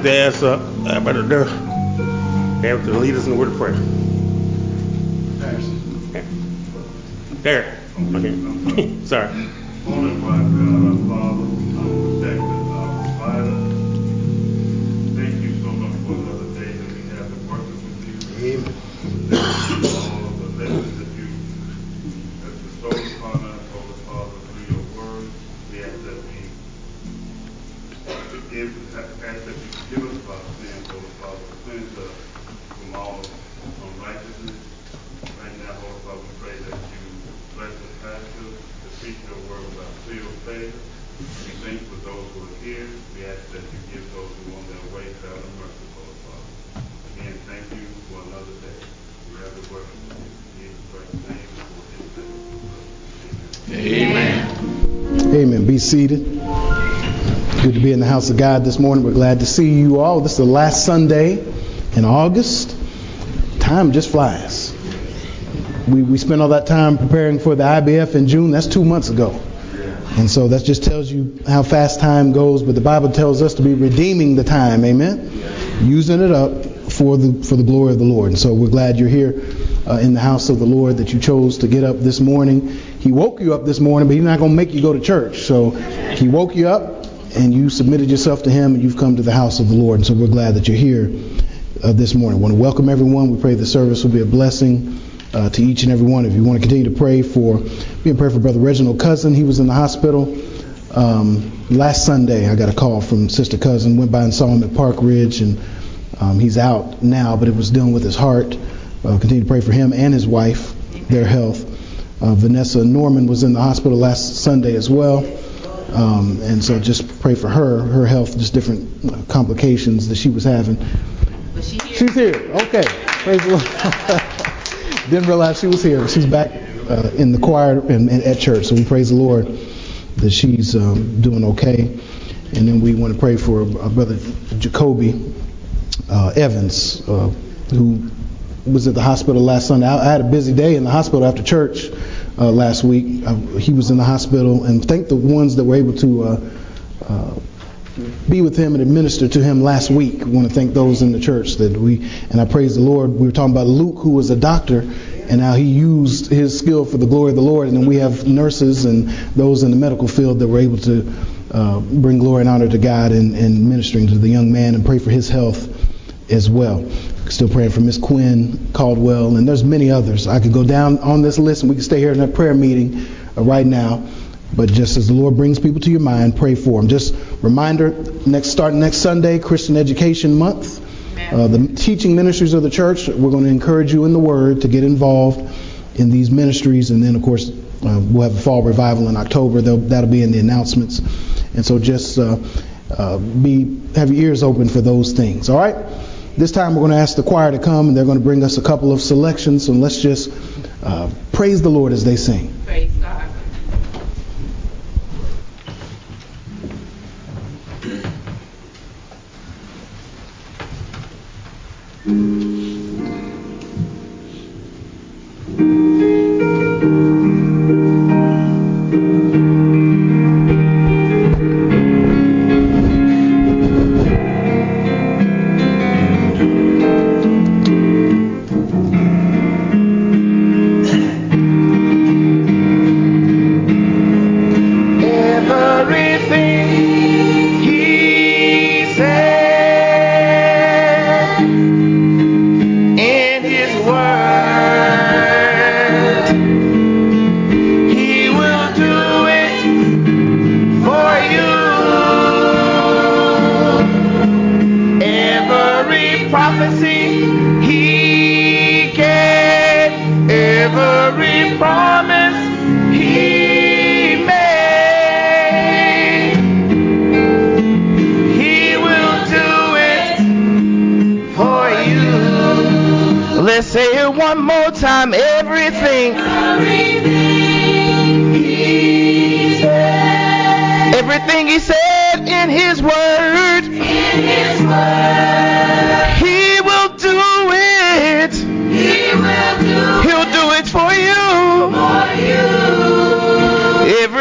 to ask Brother Derek to lead us in the word of prayer. Derek. Okay. Sorry. Holy God, our Father, our protector, our provider. Thank you so much for another day that we have to work with you. Amen. All of the lessons that you have bestowed upon us, Holy Father, through your word. We ask that you give us our sins, Holy Father, to cleanse us from all unrighteousness. Right now, Holy Father, we pray that you bless the pastor to preach your word without fear or favor. We thank you for those who are here. We ask that you give those who are on their way traveling mercy, Holy Father. Again, thank you for another day. We have to work with you. In Jesus Christ's name, for his sake. Amen. Amen. Be seated. Good to be in the house of God this morning. We're glad to see you all. This is the last Sunday in August. Time just flies. We spent all that time preparing for the IBF in June. That's 2 months ago. And so that just tells you how fast time goes. But the Bible tells us to be redeeming the time. Amen. Using it up for the glory of the Lord. And so we're glad you're here in the house of the Lord, that you chose to get up this morning. He woke you up this morning, but he's not going to make you go to church. So he woke you up and you submitted yourself to him, and you've come to the house of the Lord. And so we're glad that you're here this morning. I want to welcome everyone. We pray the service will be a blessing to each and every one of you. We want to continue to pray for Brother Reginald Cousin. He was in the hospital last Sunday. I got a call from Sister Cousin. Went by and saw him at Park Ridge, and he's out now, but it was dealing with his heart. Continue to pray for him and his wife, their health. Vanessa Norman was in the hospital last Sunday as well. And so just pray for her health, just different complications that she was having. She's here. Okay. Praise the Lord. Didn't realize she was here. She's back in the choir and at church. So we praise the Lord that she's doing okay. And then we want to pray for our brother Jacoby Evans, who was at the hospital last Sunday. I had a busy day in the hospital after church last week. He was in the hospital, and thank the ones that were able to be with him and administer to him last week. We want to thank those in the church and I praise the Lord. We were talking about Luke, who was a doctor, and how he used his skill for the glory of the Lord. And then we have nurses and those in the medical field that were able to bring glory and honor to God and ministering to the young man, and pray for his health as well. Still praying for Miss Quinn Caldwell, and there's many others. I could go down on this list, and we can stay here in that prayer meeting right now. But just as the Lord brings people to your mind, pray for them. Just reminder, starting next Sunday, Christian Education Month. The teaching ministries of the church, we're going to encourage you in the Word to get involved in these ministries. And then, of course, we'll have a fall revival in October. That'll be in the announcements. And so just have your ears open for those things. All right? This time we're going to ask the choir to come, and they're going to bring us a couple of selections. So let's just praise the Lord as they sing. Praise God.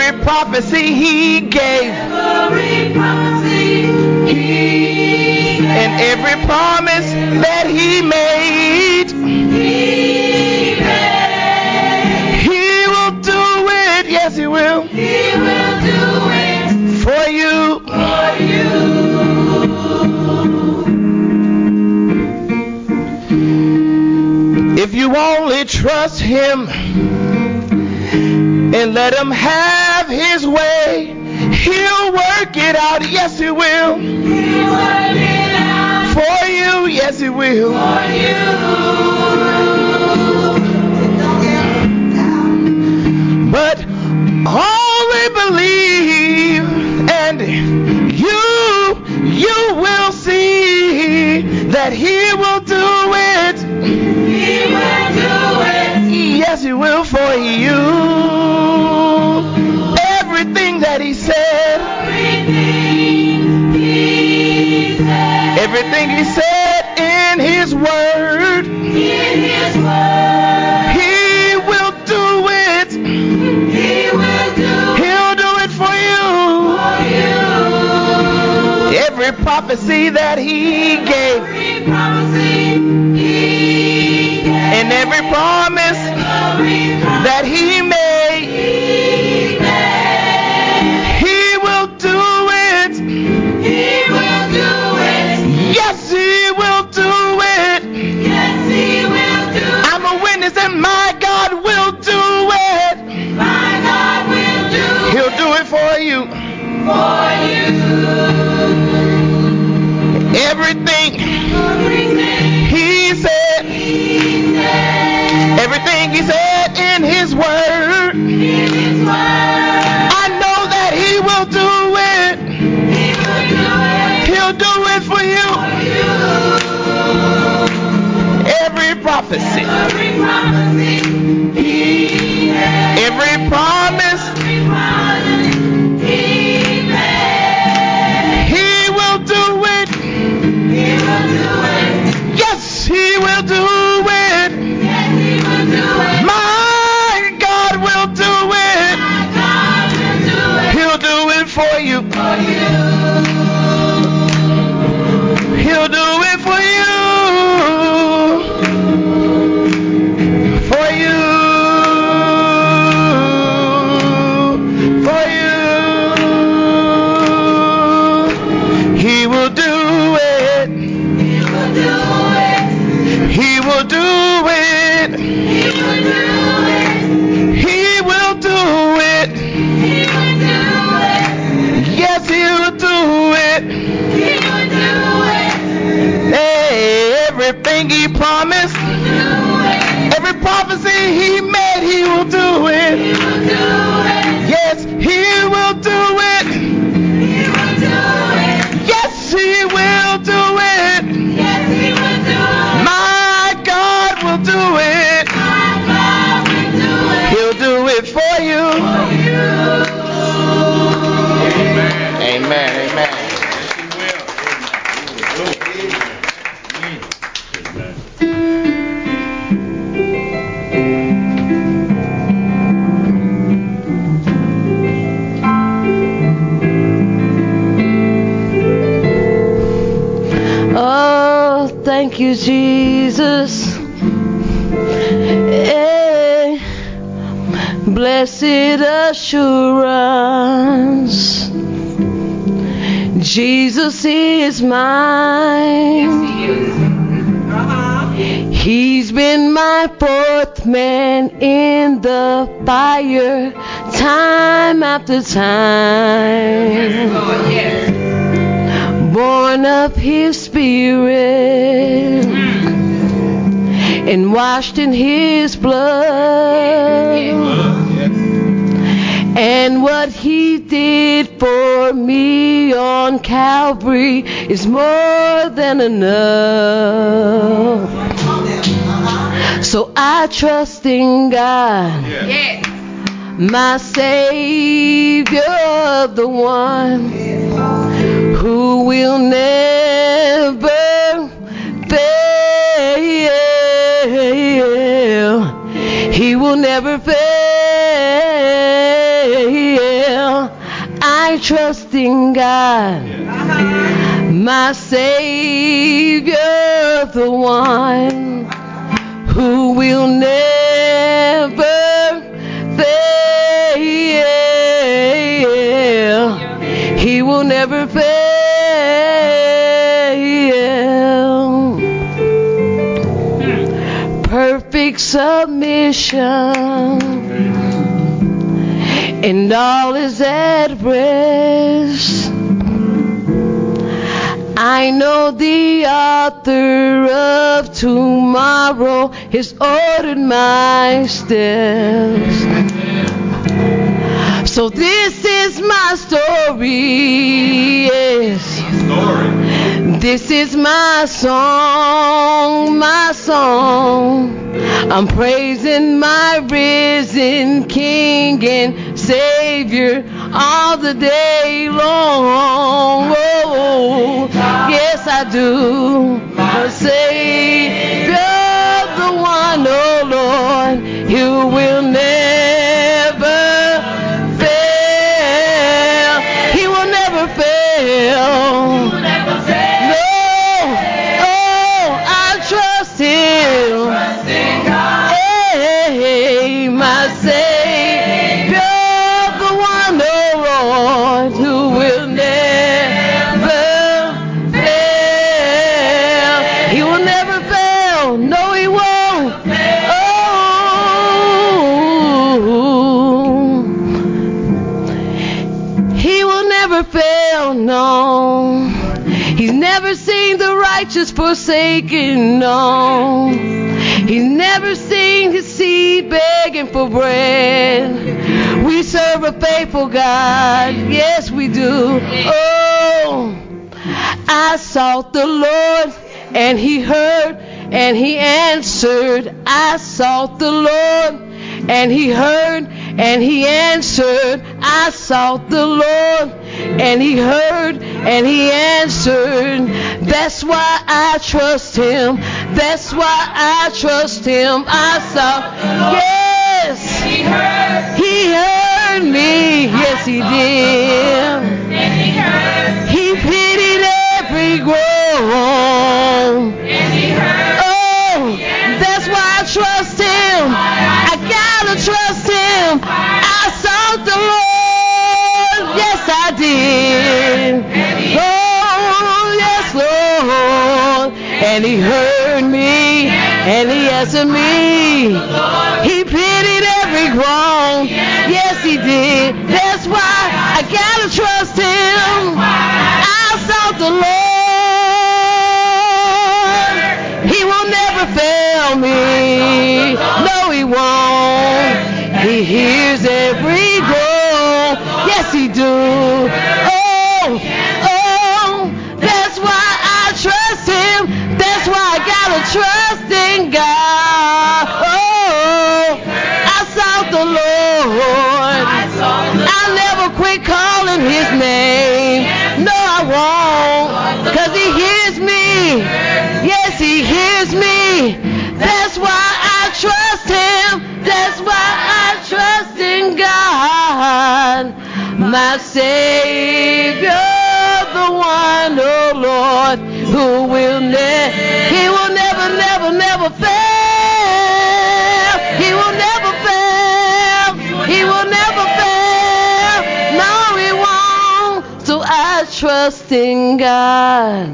Prophecy he gave. Every prophecy he And every promise that he made, he will do it. Yes, he will. He will do it For you. for you. If you only trust him and let him have his way, he'll work it out. Yes, he will. He'll work it out For you. Yes, he will. for you. But only believe, and you will see that he will do it. He will do it. Yes, he will for you. Everything that he said, Everything he said. everything he said in his word, In his word. he will do it. He will do He'll do it for you. for you. Every prophecy that he gave, Every prophecy he gave. and every promise Every promise that he made, he made. he will do it. He will do it. Yes, he will do it. Yes, he will do it. I'm a witness that my God will do it. My God will do He'll do it for you. for you. Everything Everything he said, he said. everything he said in his word, In his word. I know that he will do it. He will do it He'll do it for you. for you. Every prophecy, Every prophecy he made. every promise, Every promise he made. he will do it. He will do it. Yes, he will do it. Yes, he will do it. My God will do it. My God will do it He'll do it for you. for you. He'll do it for you. For you. For you. He will do it. He will do it. He will do it. He will do it. He will do it. He will do it. Yes, he will do it. He will do it. Hey, everything he promised, every prophecy he made, he will do He it. will do it. Yes, he will do it. He will do it. Yes, he will do it. Yes, he will do it. My God will do it. My God will do it He'll do it for you. for you. Amen. Amen. Oh, thank you, Jesus. Hey, blessed assurance. Jesus is mine. He's been my fourth man in the fire, time after time. Born of his spirit and washed in his blood. And what he did for me on Calvary is more than enough. So I trust in God, my Savior, the one who will never fail. He will never fail. I trust in God, my Savior, the one who will never fail. He will never fail. Perfect submission, and all is at rest. I know the author of tomorrow has ordered my steps. So this is my story, yes. This is my song, my song. I'm praising my risen King and Savior all the day long. Oh, yes I do. My Savior, the one, oh Lord, who will never fail. He will never fail. No, oh, I trust Him. Hey, my Savior, the one, oh Lord, who will never fail. He will never fail. No, He won't. Oh, He will never fail. No, He's never seen the righteous forsaken. No, He's never seen His seed begging for bread. We serve a faithful God. Yes, we do. Oh, I sought the Lord, and He heard, and He answered. I sought the Lord, and He heard, and He answered. I sought the Lord, and He heard, and He answered. That's why I trust Him. That's why I trust Him. I sought. Yes, He heard me. Yes, He did. He pitied every groan. Oh, that's why I trust Him. I gotta trust Him. I sought the Lord. Yes, I did. Oh, yes, Lord. And He heard me, and He answered me. He pitied every groan. Yes, He did. That's why I gotta trust Him. I sought the Lord. He will never fail me. No, He won't. He hears every groan. Yes, He do. Oh, oh, that's why I trust Him. That's why I gotta trust in God. Oh, I sought the Lord. I'll never quit calling His name. No, I won't. 'Cause He hears me. Yes, He hears me. That's why I trust Him. That's why I trust in God. My Savior, the one, oh Lord, who will He will never, never, never fail. He will never fail. He will never fail. No, He won't. So I trust in God.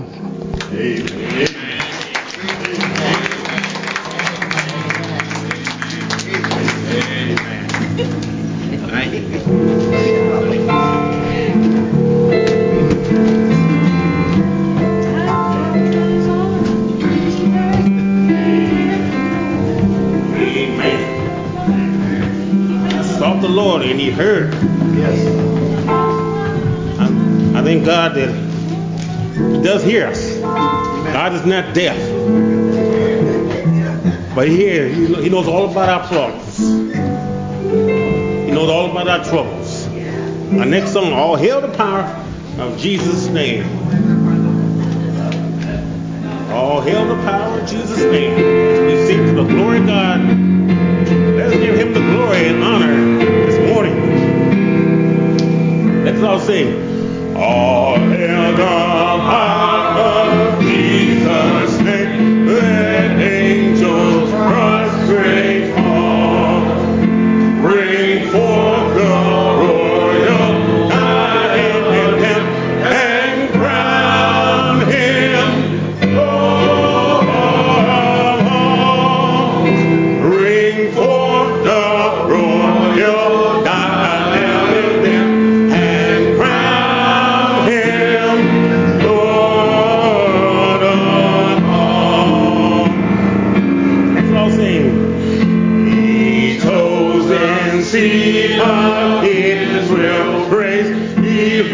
Sought the Lord and He heard. Yes. I thank God that He does hear us. God is not deaf. But He hears. He knows all about our problems. He knows all about our troubles. Our next song, all hail the power of Jesus' name. All hail the power of Jesus' name. We sing to the glory of God. Let's give Him the glory and honor this morning. Let's all sing. All hail the power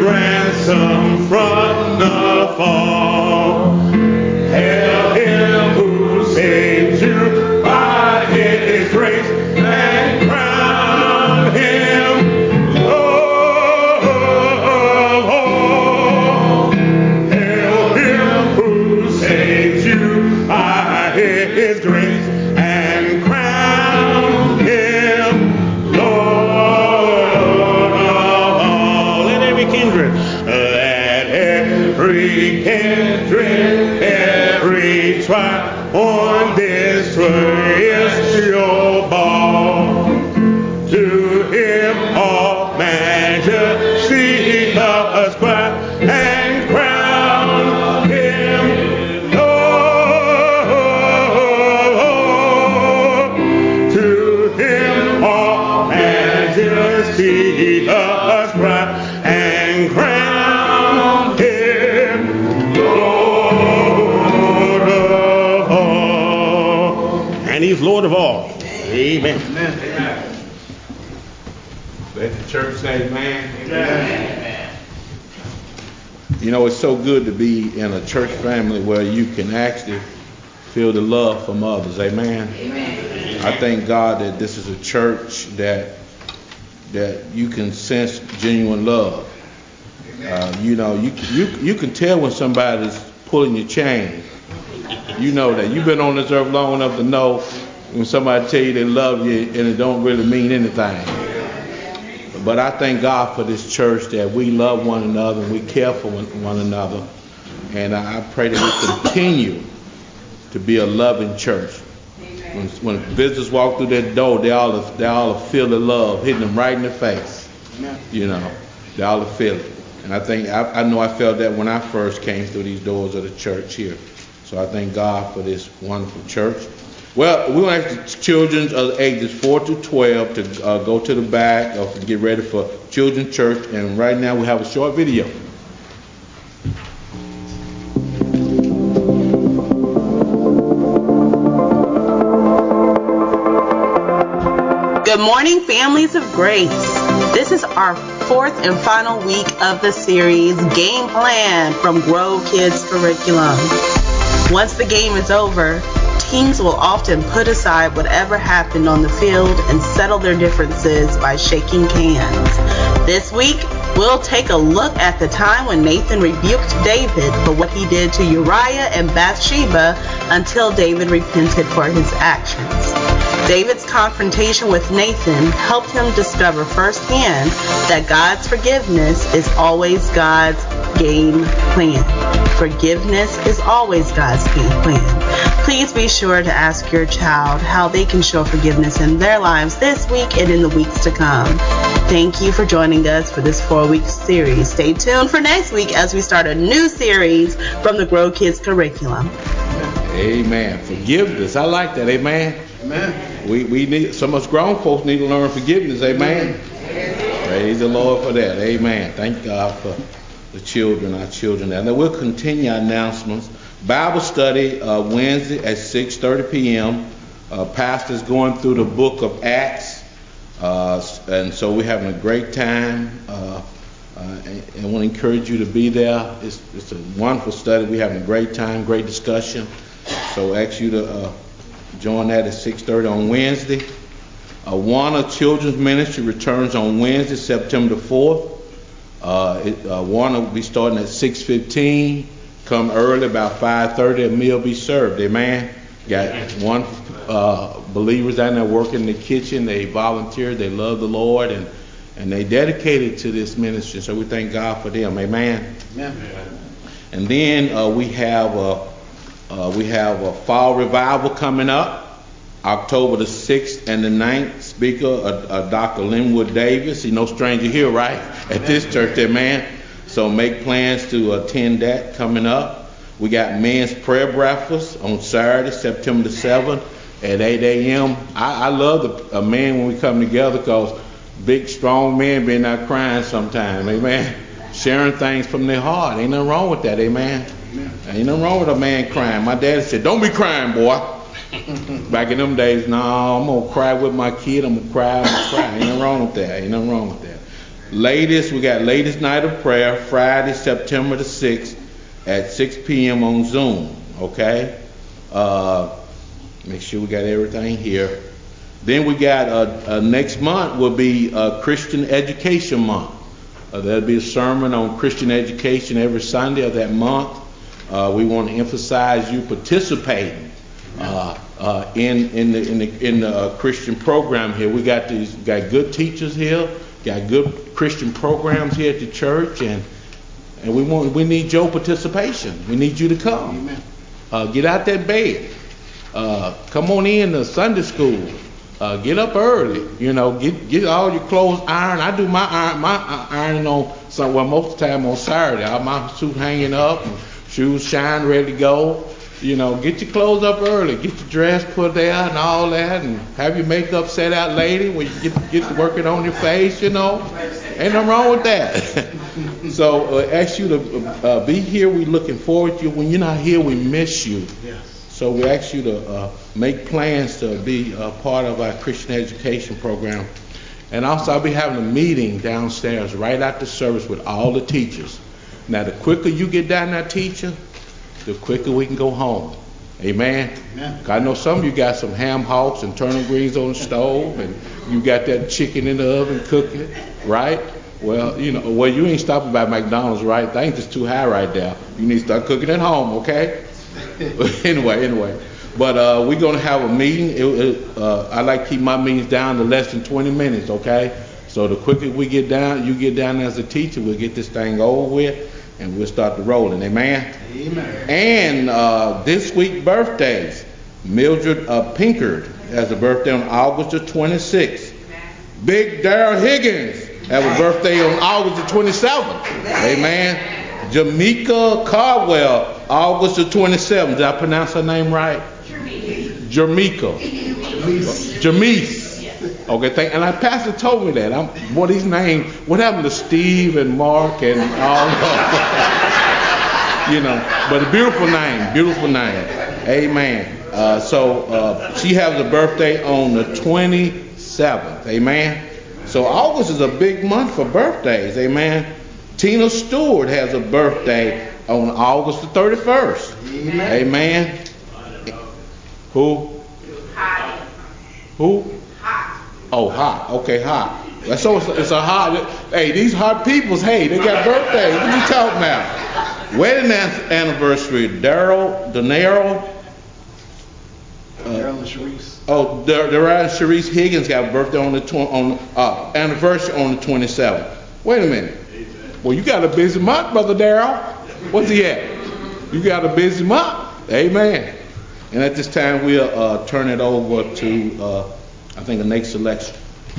ransom from the fall. Hail him who saves you by his grace, and crown him Lord of all. Hail him who saves you by his grace, and crown him Lord of all. Let every kindred, every tribe on this celestial ball. To him all majesty ascribe, and crown him Lord. To him all majesty ascribe, and crown him Lord of all. And he's Lord of all. Amen. Amen. Let the church say amen. Amen. You know, it's so good to be in a church family where you can actually feel the love from others. Amen. Amen. I thank God that this is a church that you can sense genuine love. You know, you can tell when somebody's pulling your chain. You know that. You've been on this earth long enough to know when somebody tell you they love you and it don't really mean anything. But I thank God for this church that we love one another and we care for one another. And I pray that we continue to be a loving church. When visitors walk through that door, they all feel the love hitting them right in the face. You know, they all feel it. And I know I felt that when I first came through these doors of the church here. So I thank God for this wonderful church. Well, we're going to ask the children of ages 4 to 12 to go to the back or get ready for children's church. And right now we have a short video. Good morning, families of grace. This is our fourth and final week of the series Game Plan from Grow Kids Curriculum. Once the game is over, teams will often put aside whatever happened on the field and settle their differences by shaking hands. This week, we'll take a look at the time when Nathan rebuked David for what he did to Uriah and Bathsheba until David repented for his actions. David's confrontation with Nathan helped him discover firsthand that God's forgiveness is always God's game plan. Forgiveness is always God's game plan. Please be sure to ask your child how they can show forgiveness in their lives this week and in the weeks to come. Thank you for joining us for this 4-week series. Stay tuned for next week as we start a new series from the Grow Kids Curriculum. Amen. Forgiveness. I like that. Amen. Amen. We need, some of us grown folks need to learn forgiveness. Amen. Praise the Lord for that. Amen. Thank God for the children, our children. And then we'll continue our announcements. Bible study Wednesday at 6:30 p.m. Pastor's going through the book of Acts. And so we're having a great time. I want to encourage you to be there. It's a wonderful study. We're having a great time, great discussion. So I ask you to join that at 6:30 on Wednesday. Warner Children's Ministry returns on Wednesday, September the 4th. Warner will be starting at 6:15. Come early, about 5:30. A meal be served. Amen. Got one believers down there working in the kitchen. They volunteered. They love the Lord and they dedicated to this ministry. So we thank God for them. Amen. Amen. And then we have a fall revival coming up, October the 6th and the 9th. Speaker, Dr. Linwood Davis. He's no stranger here, right? At this church, amen. So make plans to attend that coming up. We got men's prayer breakfast on Saturday, September the 7th at 8 a.m. I love the men when we come together because big, strong men being out crying sometimes, amen. Sharing things from their heart. Ain't nothing wrong with that, amen. Ain't nothing wrong with a man crying. My daddy said, don't be crying, boy. Back in them days, no, I'm going to cry with my kid. I'm going to cry. Ain't nothing wrong with that. We got latest night of prayer, Friday, September the 6th at 6 p.m. on Zoom, okay? Make sure we got everything here. Then we got next month will be Christian Education Month. There'll be a sermon on Christian education every Sunday of that month. We want to emphasize you participating in the Christian program here. We got good teachers here, got good Christian programs here at the church, and we need your participation. We need you to come. Get out that bed. Come on in to Sunday school. Get up early. Get all your clothes ironed. I do my ironing on most of the time on Saturday. I have my suit hanging up, and shoes shine, ready to go. Get your clothes up early. Get your dress put there and all that, and have your makeup set out later when you get to working on your face. Ain't nothing wrong with that. So ask you to be here. We're looking forward to you. When you're not here, we miss you. Yes. So we ask you to make plans to be a part of our Christian education program. And also I'll be having a meeting downstairs right after service with all the teachers. Now the quicker you get down there, teacher, the quicker we can go home. Amen? Amen. I know some of you got some ham hocks and turnip greens on the stove, and you got that chicken in the oven cooking, right? Well, you ain't stopping by McDonald's, right? Things just too high right there. You need to start cooking at home, okay? Anyway. But we're going to have a meeting. I like to keep my meetings down to less than 20 minutes, okay? So the quicker you get down as a teacher, we'll get this thing over with, and we'll start the rolling. Amen? Amen. And this week, birthdays. Mildred Pinkard has a birthday on August the 26th. Big Darrell Higgins has a birthday on August the 27th. Amen. Jamaica Caldwell, August the 27th. Did I pronounce her name right? Jamaica. Jamise. Okay, and our pastor told me that. What happened to Steve and Mark and all that? But a beautiful name. Amen. So she has a birthday on the 27th. Amen. So August is a big month for birthdays. Amen. Tina Stewart has a birthday on August the 31st. Amen. Who? Who? Oh, hot. Okay, hot. So it's a hot. Hey, these hot peoples, hey, they got birthdays. What you talking about? Wedding anniversary, Daryl and Sharice. Daryl and Sharice Higgins got a birthday on the anniversary on the 27th. Wait a minute. Well, you got a busy month, Brother Daryl. What's he at? You got a busy month. Amen. And at this time, we'll turn it over to, I think, the next selection.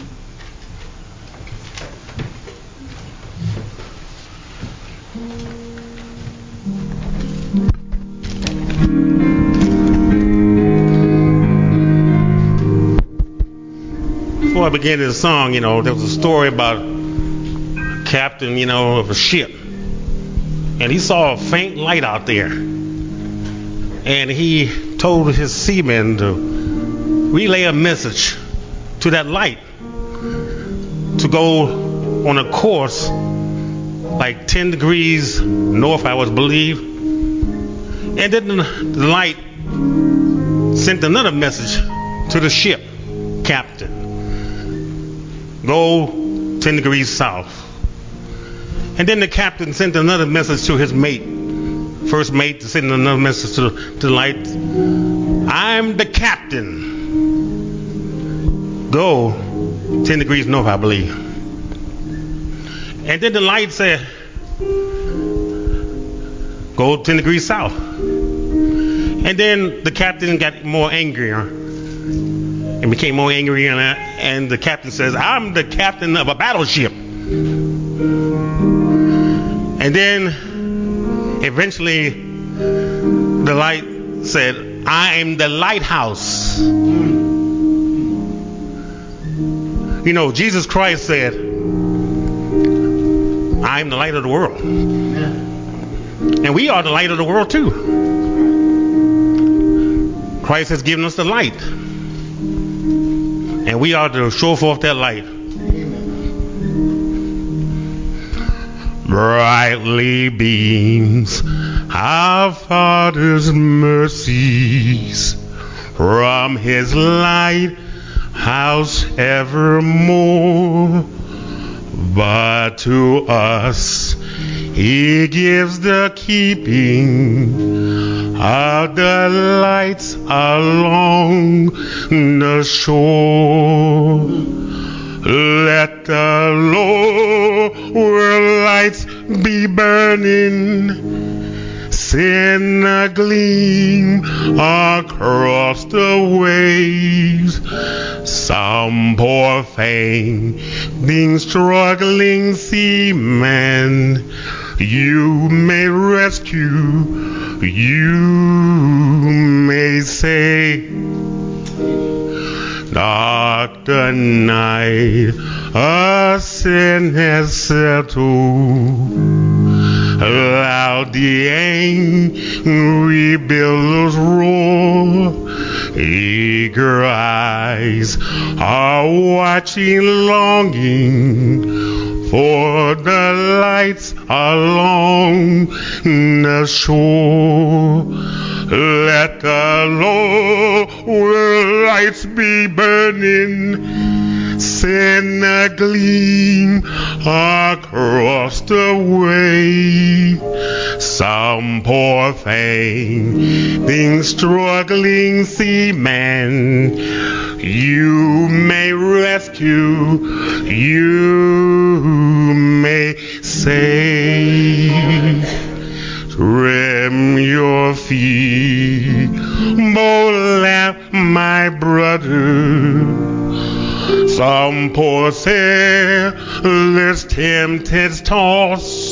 Before I begin this song, there was a story about a captain, of a ship. And he saw a faint light out there. And he told his seamen to relay a message to that light to go on a course like 10 degrees north, I was believe. And then the light sent another message to the ship captain. Go 10 degrees south. And then the captain sent another message to his mate, first mate, to send another message to the light. I'm the captain. Go 10 degrees north, I believe. And then the light said, go 10 degrees south. And then the captain got more angrier and became more angry, and the captain says, I'm the captain of a battleship. And then eventually the light said, I am the lighthouse. Jesus Christ said, I am the light of the world. And we are the light of the world too. Christ has given us the light. And we are to show forth that light. brightly beams our Father's mercies from his lighthouse evermore. But to us he gives the keeping of the lights along the shore. Let the lower lights be burning, send a gleam across the waves. Some poor fainting, struggling seaman you may rescue, you may save. Dark the night, a sin has settled. Loud the angry billows roar. Eager eyes are watching, longing for the lights along the shore. Let the lower lights be burning, send a gleam across the way. Some poor fainting, struggling seaman you may rescue, you may save. Trim your feet, bold lamp, my brother. Some poor sailor's tempted toss,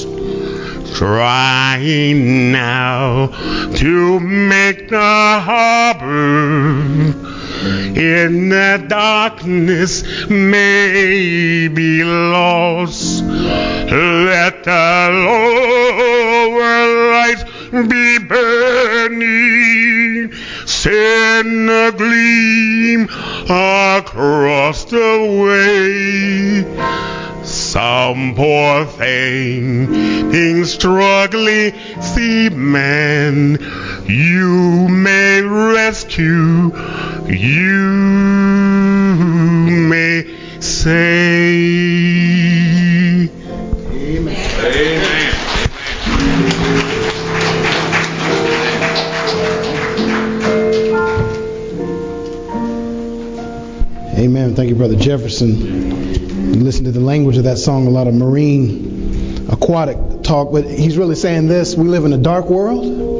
trying now to make the harbor. In the darkness may be lost. Let the lower lights be burning, send a gleam across the way. Some poor fainting, struggling seaman you may rescue, you may save. Amen. Amen. Amen. Thank you, Brother Jefferson. You listen to the language of that song, a lot of marine, aquatic talk, but he's really saying this: we live in a dark world,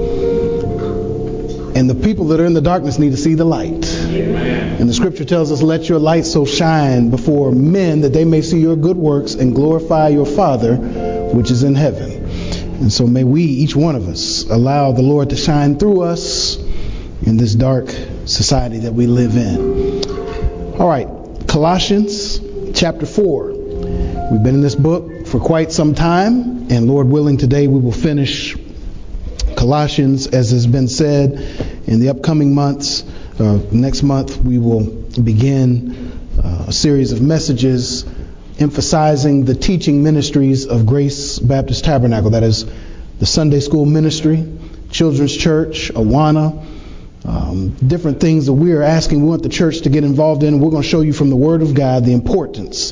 and the people that are in the darkness need to see the light. Amen. And the scripture tells us, let your light so shine before men that they may see your good works and glorify your Father which is in heaven. And so may we, each one of us, allow the Lord to shine through us in this dark society that we live in. All right, Colossians chapter 4. We've been in this book for quite some time, and Lord willing, today we will finish Colossians, as has been said. In the upcoming months, next month, we will begin a series of messages emphasizing the teaching ministries of Grace Baptist Tabernacle. That is the Sunday school ministry, children's church, Awana, different things that we are asking, we want the church to get involved in. We're going to show you from the Word of God the importance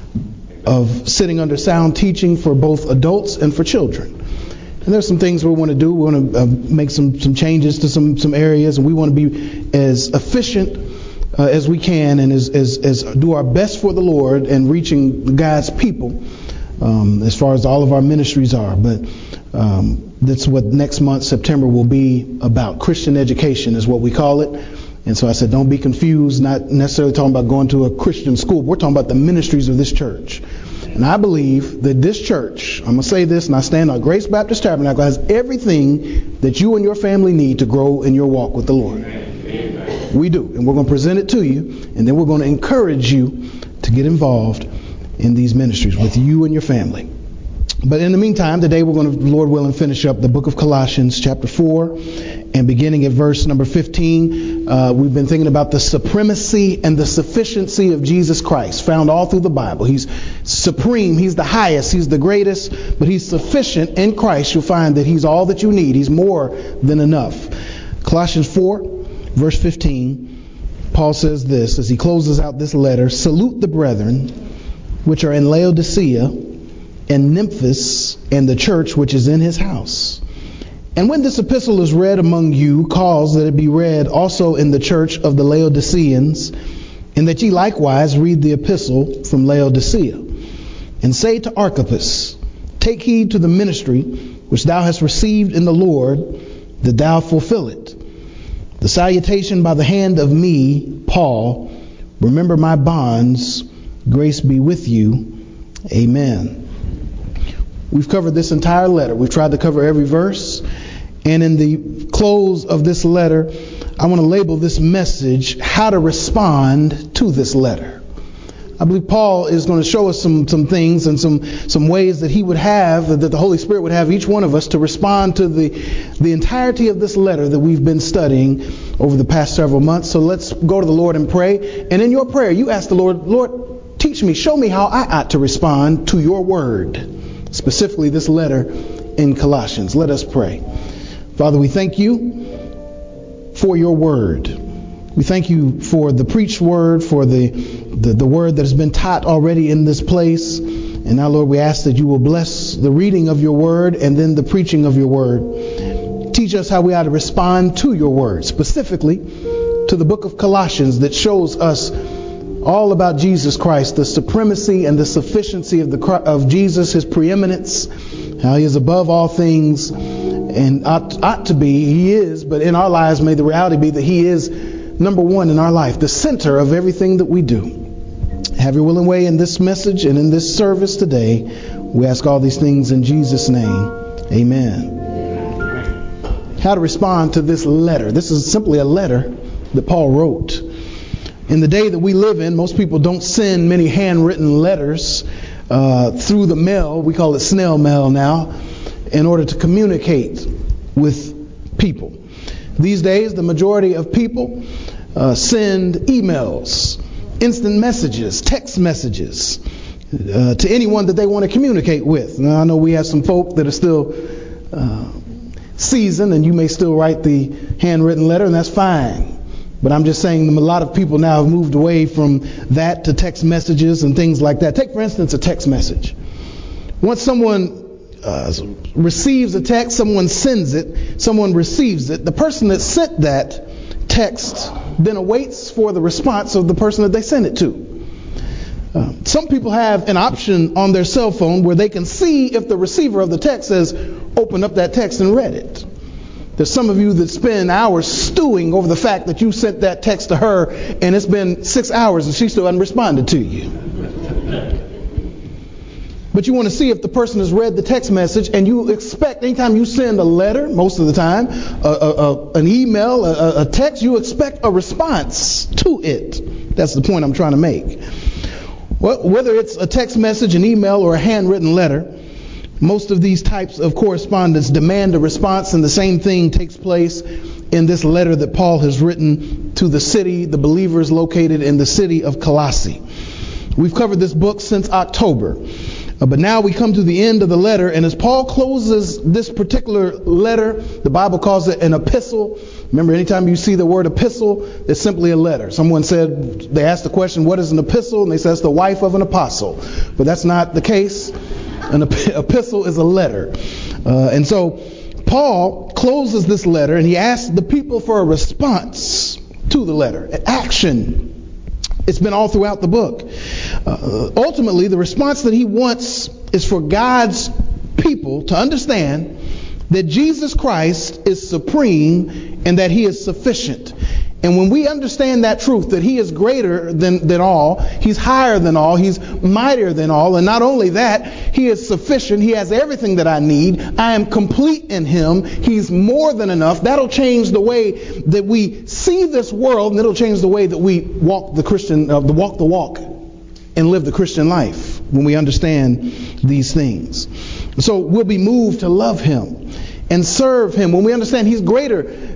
of sitting under sound teaching for both adults and for children. And there's some things we want to do. We want to make some changes to some areas, and we want to be as efficient as we can, and as do our best for the Lord and reaching God's people as far as all of our ministries are. But that's what next month, September, will be about. Christian education is what we call it. And so I said, don't be confused, not necessarily talking about going to a Christian school. We're talking about the ministries of this church. And I believe that this church, I'm going to say this, and I stand on Grace Baptist Tabernacle, has everything that you and your family need to grow in your walk with the Lord. Amen. We do. And we're going to present it to you, and then we're going to encourage you to get involved in these ministries with you and your family. But in the meantime, today we're going to, Lord willing, finish up the book of Colossians chapter 4. And beginning at verse number 15, we've been thinking about the supremacy and the sufficiency of Jesus Christ, found all through the Bible. He's supreme, he's the highest, he's the greatest, but he's sufficient in Christ. You'll find that he's all that you need. He's more than enough. Colossians 4, verse 15, Paul says this as he closes out this letter: "Salute the brethren which are in Laodicea and Nymphas and the church which is in his house. And when this epistle is read among you, cause that it be read also in the church of the Laodiceans, and that ye likewise read the epistle from Laodicea. And say to Archippus, take heed to the ministry which thou hast received in the Lord, that thou fulfill it. The salutation by the hand of me, Paul. Remember my bonds. Grace be with you. Amen." We've covered this entire letter. We've tried to cover every verse. And in the close of this letter, I want to label this message, how to respond to this letter. I believe Paul is going to show us some things and some ways that he would have, that the Holy Spirit would have each one of us to respond to the entirety of this letter that we've been studying over the past several months. So let's go to the Lord and pray. And in your prayer, you ask the Lord, Lord, teach me, show me how I ought to respond to your word, specifically this letter in Colossians. Let us pray. Father, we thank you for your word. We thank you for the preached word, for the word that has been taught already in this place. And now, Lord, we ask that you will bless the reading of your word and then the preaching of your word. Teach us how we ought to respond to your word, specifically to the book of Colossians that shows us all about Jesus Christ, the supremacy and the sufficiency of Jesus, his preeminence, how he is above all things and ought to be. He is, but in our lives may the reality be that he is number one in our life, the center of everything that we do. Have your will and way in this message and in this service today. We ask all these things in Jesus' name. Amen. How to respond to this letter. This is simply a letter that Paul wrote. In the day that we live in, most people don't send many handwritten letters through the mail. We call it snail mail now, in order to communicate with people. These days, the majority of people send emails, instant messages, text messages to anyone that they want to communicate with. Now, I know we have some folk that are still seasoned, and you may still write the handwritten letter, and that's fine. But I'm just saying a lot of people now have moved away from that to text messages and things like that. Take, for instance, a text message. Once someone receives a text, someone sends it, someone receives it, the person that sent that text then awaits for the response of the person that they sent it to. Some people have an option on their cell phone where they can see if the receiver of the text has opened up that text and read it. There's some of you that spend hours stewing over the fact that you sent that text to her and it's been 6 hours and she still hasn't responded to you. But you want to see if the person has read the text message, and you expect anytime you send a letter, most of the time, an email, a text, you expect a response to it. That's the point I'm trying to make. Well, whether it's a text message, an email, or a handwritten letter, most of these types of correspondence demand a response, and the same thing takes place in this letter that Paul has written to the city, the believers located in the city of Colossae. We've covered this book since October. But now we come to the end of the letter, and as Paul closes this particular letter, the Bible calls it an epistle. Remember, anytime you see the word epistle, it's simply a letter. Someone said, they asked the question, what is an epistle? And they said it's the wife of an apostle. But that's not the case. An epistle is a letter. And so Paul closes this letter, and he asks the people for a response to the letter, action. It's been all throughout the book. Ultimately, the response that he wants is for God's people to understand that Jesus Christ is supreme and that he is sufficient. And when we understand that truth, that he is greater than all, he's higher than all, he's mightier than all, and not only that, he is sufficient, he has everything that I need, I am complete in him, he's more than enough, that'll change the way that we see this world, and it'll change the way that we walk the walk and live the Christian life when we understand these things. So we'll be moved to love him and serve him when we understand he's greater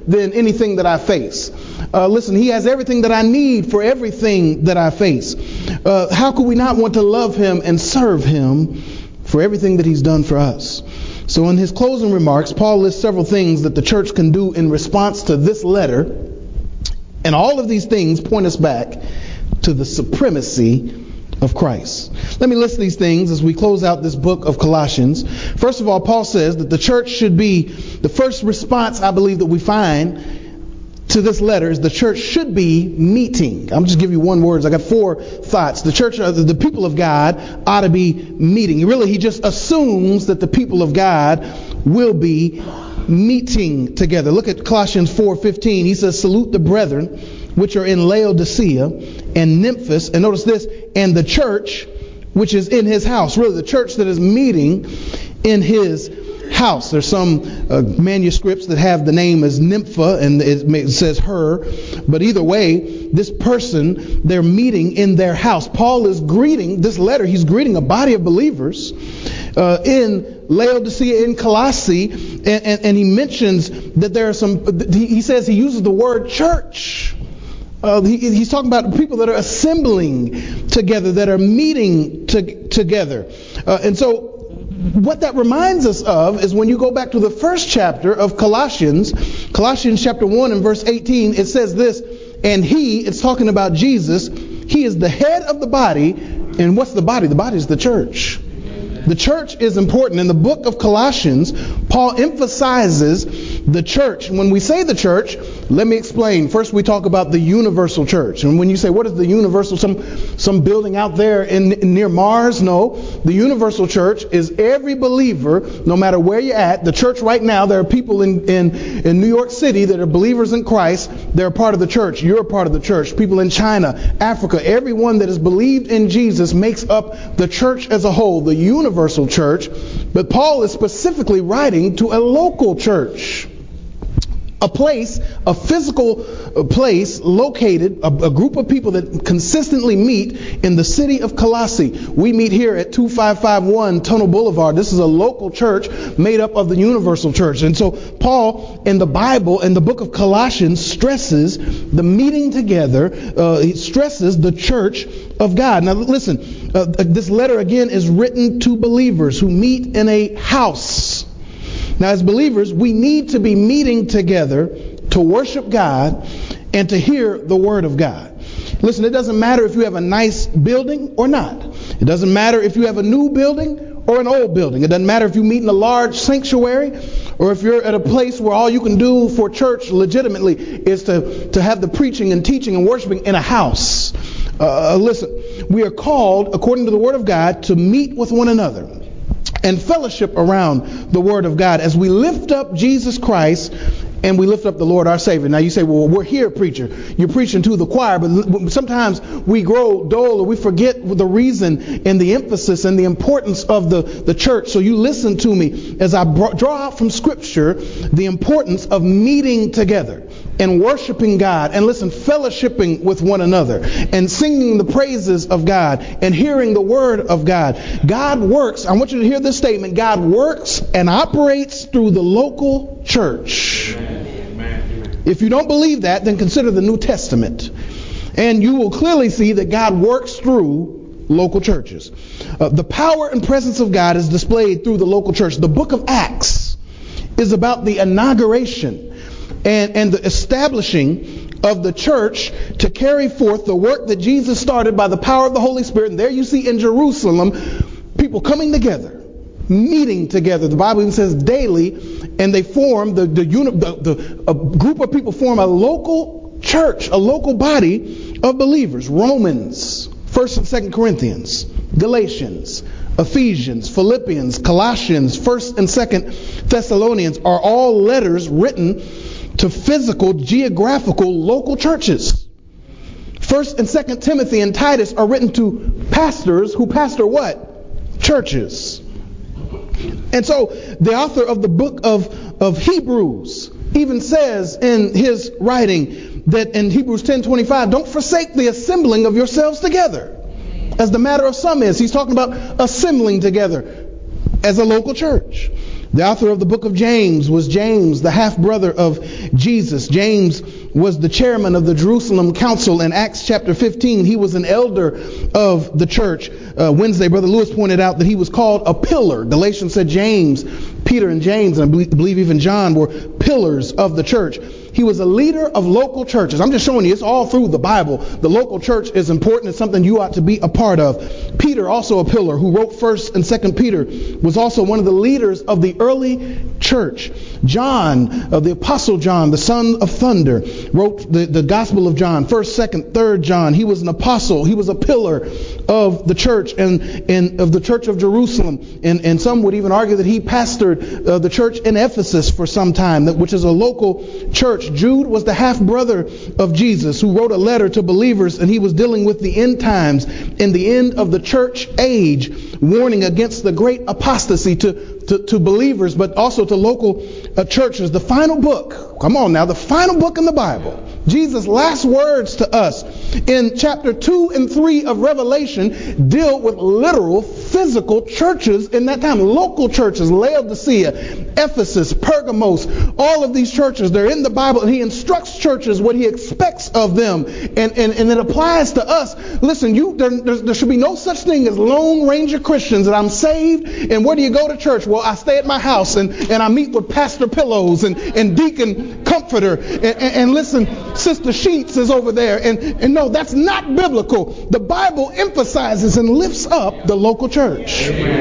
than anything that I face. Listen, he has everything that I need for everything that I face. How could we not want to love him and serve him for everything that he's done for us? So in his closing remarks, Paul lists several things that the church can do in response to this letter. And all of these things point us back to the supremacy of Christ. Let me list these things as we close out this book of Colossians. First of all, Paul says that the church should be, the first response I believe that we find to this letter is the church should be meeting. I'm just giving you one word. I got 4 thoughts. The church, the people of God ought to be meeting. Really, he just assumes that the people of God will be meeting together. Look at Colossians 4:15. He says, salute the brethren which are in Laodicea and Nymphas. And notice this, and the church which is in his house. Really, the church that is meeting in his house. There's some manuscripts that have the name as Nympha and it says her, but either way, this person, they're meeting in their house. Paul is greeting this letter. He's greeting a body of believers in Laodicea, in Colossae, and he mentions that there are some. He says he uses the word church. He's talking about people that are assembling together, that are meeting together, and so. What that reminds us of is when you go back to the first chapter of Colossians chapter 1 and verse 18, it says this, and it's talking about Jesus, he is the head of the body, and what's the body? The body is the church. The church is important. In the book of Colossians, Paul emphasizes the church. And when we say the church, let me explain. First, we talk about the universal church. And when you say, what is the universal? Some building out there near Mars? No. The universal church is every believer, no matter where you're at. The church right now, there are people in New York City that are believers in Christ. They're a part of the church. You're a part of the church. People in China, Africa, everyone that has believed in Jesus makes up the church as a whole, the universal church. But Paul is specifically writing to a local church. A place, a physical place located, a group of people that consistently meet in the city of Colossae. We meet here at 2551 Tunnel Boulevard. This is a local church made up of the universal church. And so Paul in the Bible, in the book of Colossians, stresses the meeting together. He stresses the church of God. Now listen, this letter again is written to believers who meet in a house. Now, as believers, we need to be meeting together to worship God and to hear the word of God. Listen, it doesn't matter if you have a nice building or not. It doesn't matter if you have a new building or an old building. It doesn't matter if you meet in a large sanctuary or if you're at a place where all you can do for church legitimately is to have the preaching and teaching and worshiping in a house. Listen, we are called, according to the word of God, to meet with one another and fellowship around the word of God as we lift up Jesus Christ and we lift up the Lord our Savior. Now you say, well, we're here, preacher. You're preaching to the choir, but sometimes we grow dull or we forget the reason and the emphasis and the importance of the church. So you listen to me as I draw out from Scripture the importance of meeting together and worshiping God, and listen, fellowshipping with one another and singing the praises of God and hearing the word of God. God works. I want you to hear this statement. God works and operates through the local church. Amen. If you don't believe that, then consider the New Testament. And you will clearly see that God works through local churches. The power and presence of God is displayed through the local church. The book of Acts is about the inauguration and the establishing of the church to carry forth the work that Jesus started by the power of the Holy Spirit. And there you see in Jerusalem, people coming together, meeting together. The Bible even says daily, and they form a group of people form a local church, a local body of believers. Romans, 1st and 2nd Corinthians, Galatians, Ephesians, Philippians, Colossians, 1st and 2nd Thessalonians are all letters written to physical, geographical, local churches. 1st and 2nd Timothy and Titus are written to pastors who pastor what? Churches. And so the author of the book of Hebrews even says in his writing that in Hebrews 10:25, don't forsake the assembling of yourselves together, as the matter of some is. He's talking about assembling together as a local church. The author of the book of James was James, the half-brother of Jesus. James was the chairman of the Jerusalem Council in Acts chapter 15. He was an elder of the church. Wednesday, Brother Lewis pointed out that he was called a pillar. Galatians said James, Peter and James, and I believe even John, were pillars of the church. He was a leader of local churches. I'm just showing you, it's all through the Bible. The local church is important. It's something you ought to be a part of. Peter, also a pillar, who wrote 1st and 2nd Peter, was also one of the leaders of the early church. John, the Apostle John, the son of thunder, wrote the Gospel of John, 1st, 2nd, 3rd John. He was an apostle. He was a pillar of the church and of the church of Jerusalem. And some would even argue that he pastored the church in Ephesus for some time, which is a local church. Jude was the half-brother of Jesus who wrote a letter to believers, and he was dealing with the end times and the end of the church age, warning against the great apostasy to believers, but also to local churches. The final book, come on now, the final book in the Bible, Jesus' last words to us in chapter 2 and 3 of Revelation deal with literal physical churches in that time. Local churches, Laodicea, Ephesus, Pergamos, all of these churches, they're in the Bible, and he instructs churches what he expects of them. And it applies to us. Listen, there should be no such thing as Lone Ranger Christians, that I'm saved, and where do you go to church? Well, I stay at my house, and I meet with Pastor Pillows and Deacon Comforter, and listen, Sister Sheets is over there. And no, that's not biblical. The Bible emphasizes and lifts up the local church.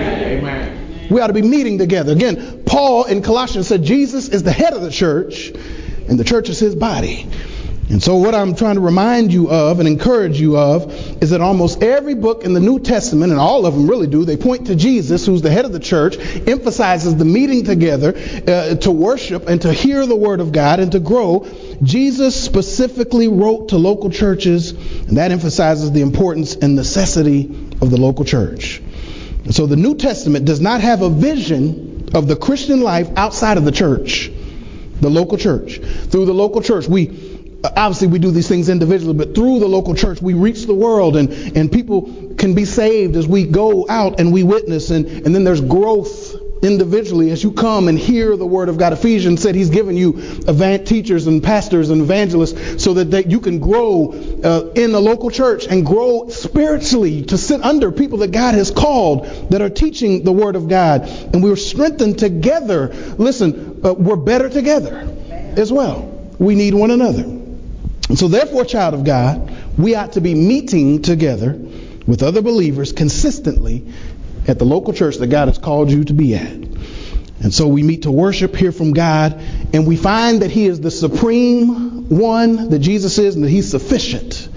Amen. We ought to be meeting together. Again, Paul in Colossians said Jesus is the head of the church, and the church is his body. And so what I'm trying to remind you of and encourage you of is that almost every book in the New Testament, and all of them really do, they point to Jesus, who's the head of the church, emphasizes the meeting together to worship and to hear the word of God and to grow. Jesus specifically wrote to local churches, and that emphasizes the importance and necessity of the local church. And so the New Testament does not have a vision of the Christian life outside of the church, the local church. Through the local church, obviously we do these things individually, but through the local church we reach the world, and people can be saved as we go out and we witness, and then there's growth individually as you come and hear the word of God. Ephesians said he's given you teachers and pastors and evangelists so that you can grow in the local church and grow spiritually to sit under people that God has called that are teaching the word of God. And we're strengthened together. Listen, we're better together as well. We need one another. And so therefore, child of God, we ought to be meeting together with other believers consistently at the local church that God has called you to be at. And so we meet to worship, hear from God, and we find that he is the supreme one, that Jesus is, and that he's sufficient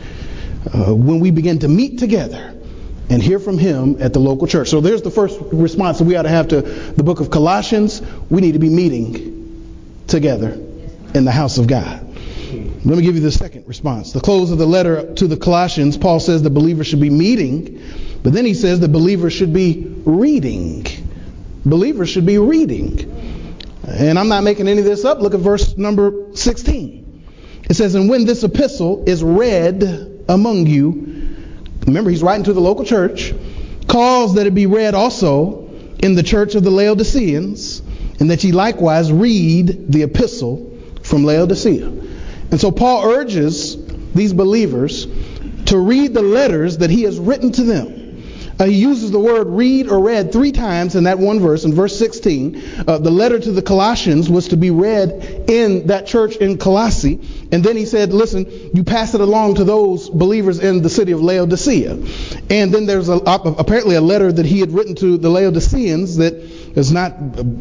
when we begin to meet together and hear from him at the local church. So there's the first response that we ought to have to the book of Colossians. We need to be meeting together in the house of God. Let me give you the second response. The close of the letter to the Colossians, Paul says the believers should be meeting, but then he says the believers should be reading. Believers should be reading. And I'm not making any of this up. Look at verse number 16. It says, and when this epistle is read among you, remember he's writing to the local church, cause that it be read also in the church of the Laodiceans, and that ye likewise read the epistle from Laodicea. And so Paul urges these believers to read the letters that he has written to them. He uses the word read or read 3 times in that one verse. In verse 16, the letter to the Colossians was to be read in that church in Colossae. And then he said, listen, you pass it along to those believers in the city of Laodicea. And then there's apparently a letter that he had written to the Laodiceans that is not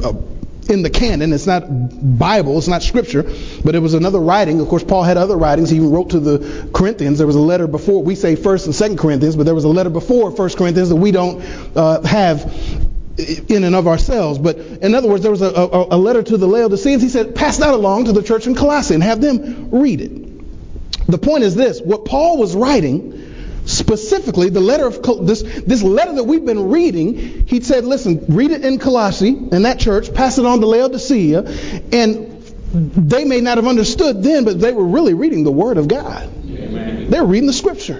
in the canon. It's not Bible, it's not scripture, but it was another writing. Of course, Paul had other writings. He even wrote to the Corinthians. There was a letter before. We say 1st and 2nd Corinthians, but there was a letter before 1st Corinthians that we don't have in and of ourselves. But in other words, there was a letter to the Laodiceans. He said, pass that along to the church in Colossae and have them read it. The point is this: what Paul was writing, specifically the letter of this letter that we've been reading, he said, listen, read it in Colossae, in that church, pass it on to Laodicea. And they may not have understood then, but they were really reading the word of God. Amen. They were reading the scripture.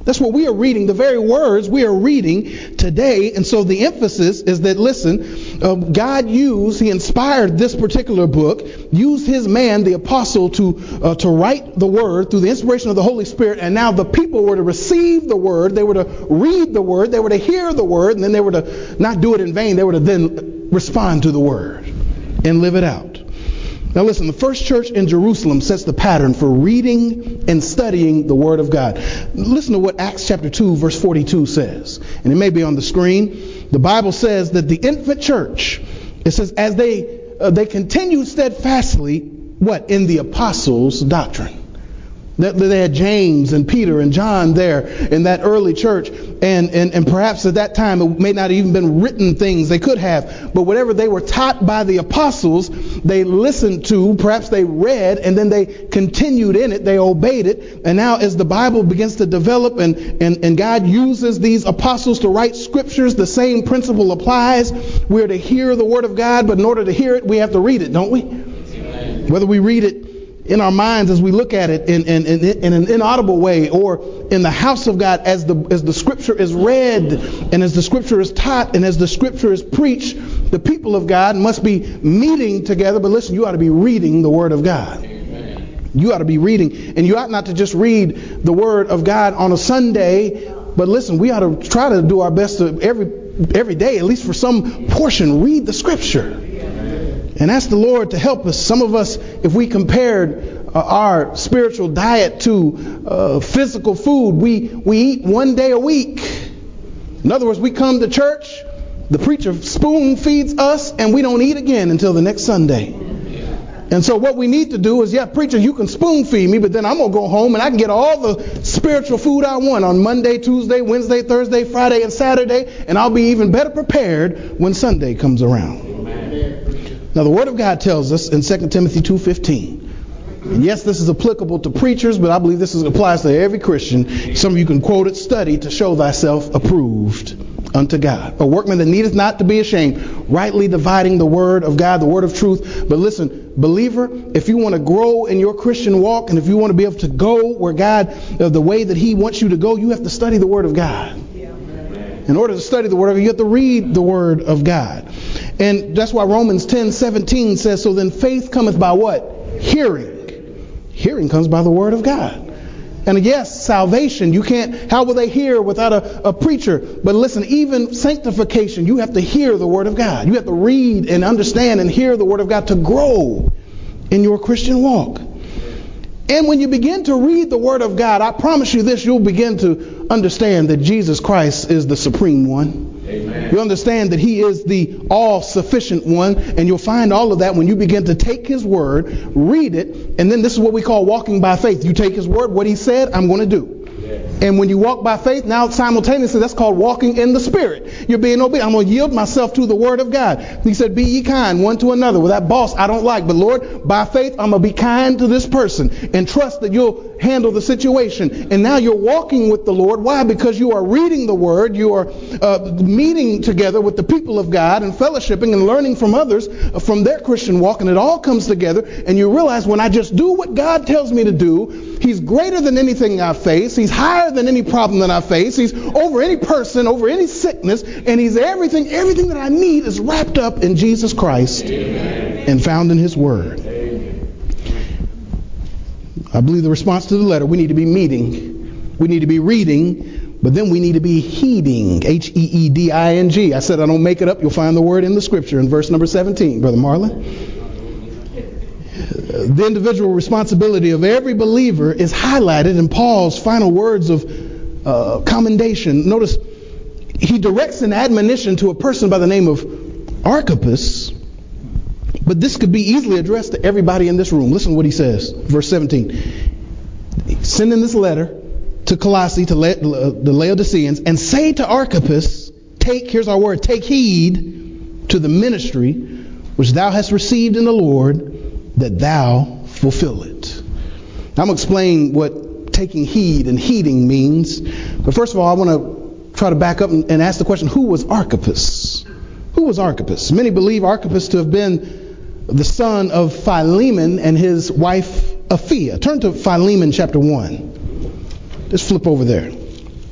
That's what we are reading, the very words we are reading today. And so the emphasis is that, listen, God he inspired this particular book, used his man, the apostle, to write the word through the inspiration of the Holy Spirit. And now the people were to receive the word, they were to read the word, they were to hear the word, and then they were to not do it in vain. They were to then respond to the word and live it out. Now listen, the first church in Jerusalem sets the pattern for reading and studying the Word of God. Listen to what Acts chapter 2 verse 42 says. And it may be on the screen. The Bible says that the infant church, it says, as they continued steadfastly, in the apostles' doctrine. That they had James and Peter and John there in that early church. And perhaps at that time it may not have even been written things they could have. But whatever they were taught by the apostles, they listened to, perhaps they read, and then they continued in it. They obeyed it. And now as the Bible begins to develop and God uses these apostles to write scriptures, the same principle applies. We're to hear the Word of God, but in order to hear it, we have to read it, don't we? Amen. Whether we read it in our minds as we look at it in an inaudible way, or in the house of God as the scripture is read and as the scripture is taught and as the scripture is preached, the people of God must be meeting together. But listen, you ought to be reading the Word of God. Amen. You ought to be reading, and you ought not to just read the Word of God on a Sunday, but listen, we ought to try to do our best to every day, at least for some portion, read the scripture. And ask the Lord to help us. Some of us, if we compared our spiritual diet to physical food, we eat one day a week. In other words, we come to church, the preacher spoon feeds us, and we don't eat again until the next Sunday. And so what we need to do is, preacher, you can spoon feed me, but then I'm going to go home and I can get all the spiritual food I want on Monday, Tuesday, Wednesday, Thursday, Friday, and Saturday, and I'll be even better prepared when Sunday comes around. Now, the Word of God tells us in 2 Timothy 2:15, and yes, this is applicable to preachers, but I believe this applies to every Christian. Some of you can quote it, study to show thyself approved unto God. A workman that needeth not to be ashamed, rightly dividing the Word of God, the Word of truth. But listen, believer, if you want to grow in your Christian walk, and if you want to be able to go where God, the way that He wants you to go, you have to study the Word of God. In order to study the Word of God, you have to read the Word of God. And that's why Romans 10:17 says, so then faith cometh by what? Hearing. Hearing comes by the Word of God. And yes, salvation, how will they hear without a preacher? But listen, even sanctification, you have to hear the Word of God. You have to read and understand and hear the Word of God to grow in your Christian walk. And when you begin to read the Word of God, I promise you this, you'll begin to understand that Jesus Christ is the supreme one. Amen. You understand that He is the all-sufficient one, and you'll find all of that when you begin to take His Word, read it, and then this is what we call walking by faith. You take His Word, what He said, I'm going to do. And when you walk by faith, now simultaneously, that's called walking in the Spirit. You're being obedient. I'm going to yield myself to the Word of God. He said, be ye kind one to another. Well, that boss I don't like, but Lord, by faith, I'm going to be kind to this person and trust that you'll handle the situation. And now you're walking with the Lord. Why? Because you are reading the Word. You are meeting together with the people of God and fellowshipping and learning from others from their Christian walk. And it all comes together. And you realize when I just do what God tells me to do, He's greater than anything I face. He's higher than any problem that I face. He's over any person, over any sickness, and He's everything. Everything that I need is wrapped up in Jesus Christ. Amen. And found in His Word. Amen. I believe the response to the letter, we need to be meeting, we need to be reading, but then we need to be heeding. Heeding. I said I don't make it up. You'll find the word in the scripture in verse number 17, Brother Marlon. The individual responsibility of every believer is highlighted in Paul's final words of commendation. Notice he directs an admonition to a person by the name of Archippus, but this could be easily addressed to everybody in this room. Listen to what he says, verse 17. Sending this letter to Colossae, to the Laodiceans, and say to Archippus, here's our word, take heed to the ministry which thou hast received in the Lord, that thou fulfill it. Now, I'm going to explain what taking heed and heeding means. But first of all, I want to try to back up and ask the question, who was Archippus? Who was Archippus? Many believe Archippus to have been the son of Philemon and his wife Apphia. Turn to Philemon chapter 1. Just flip over there.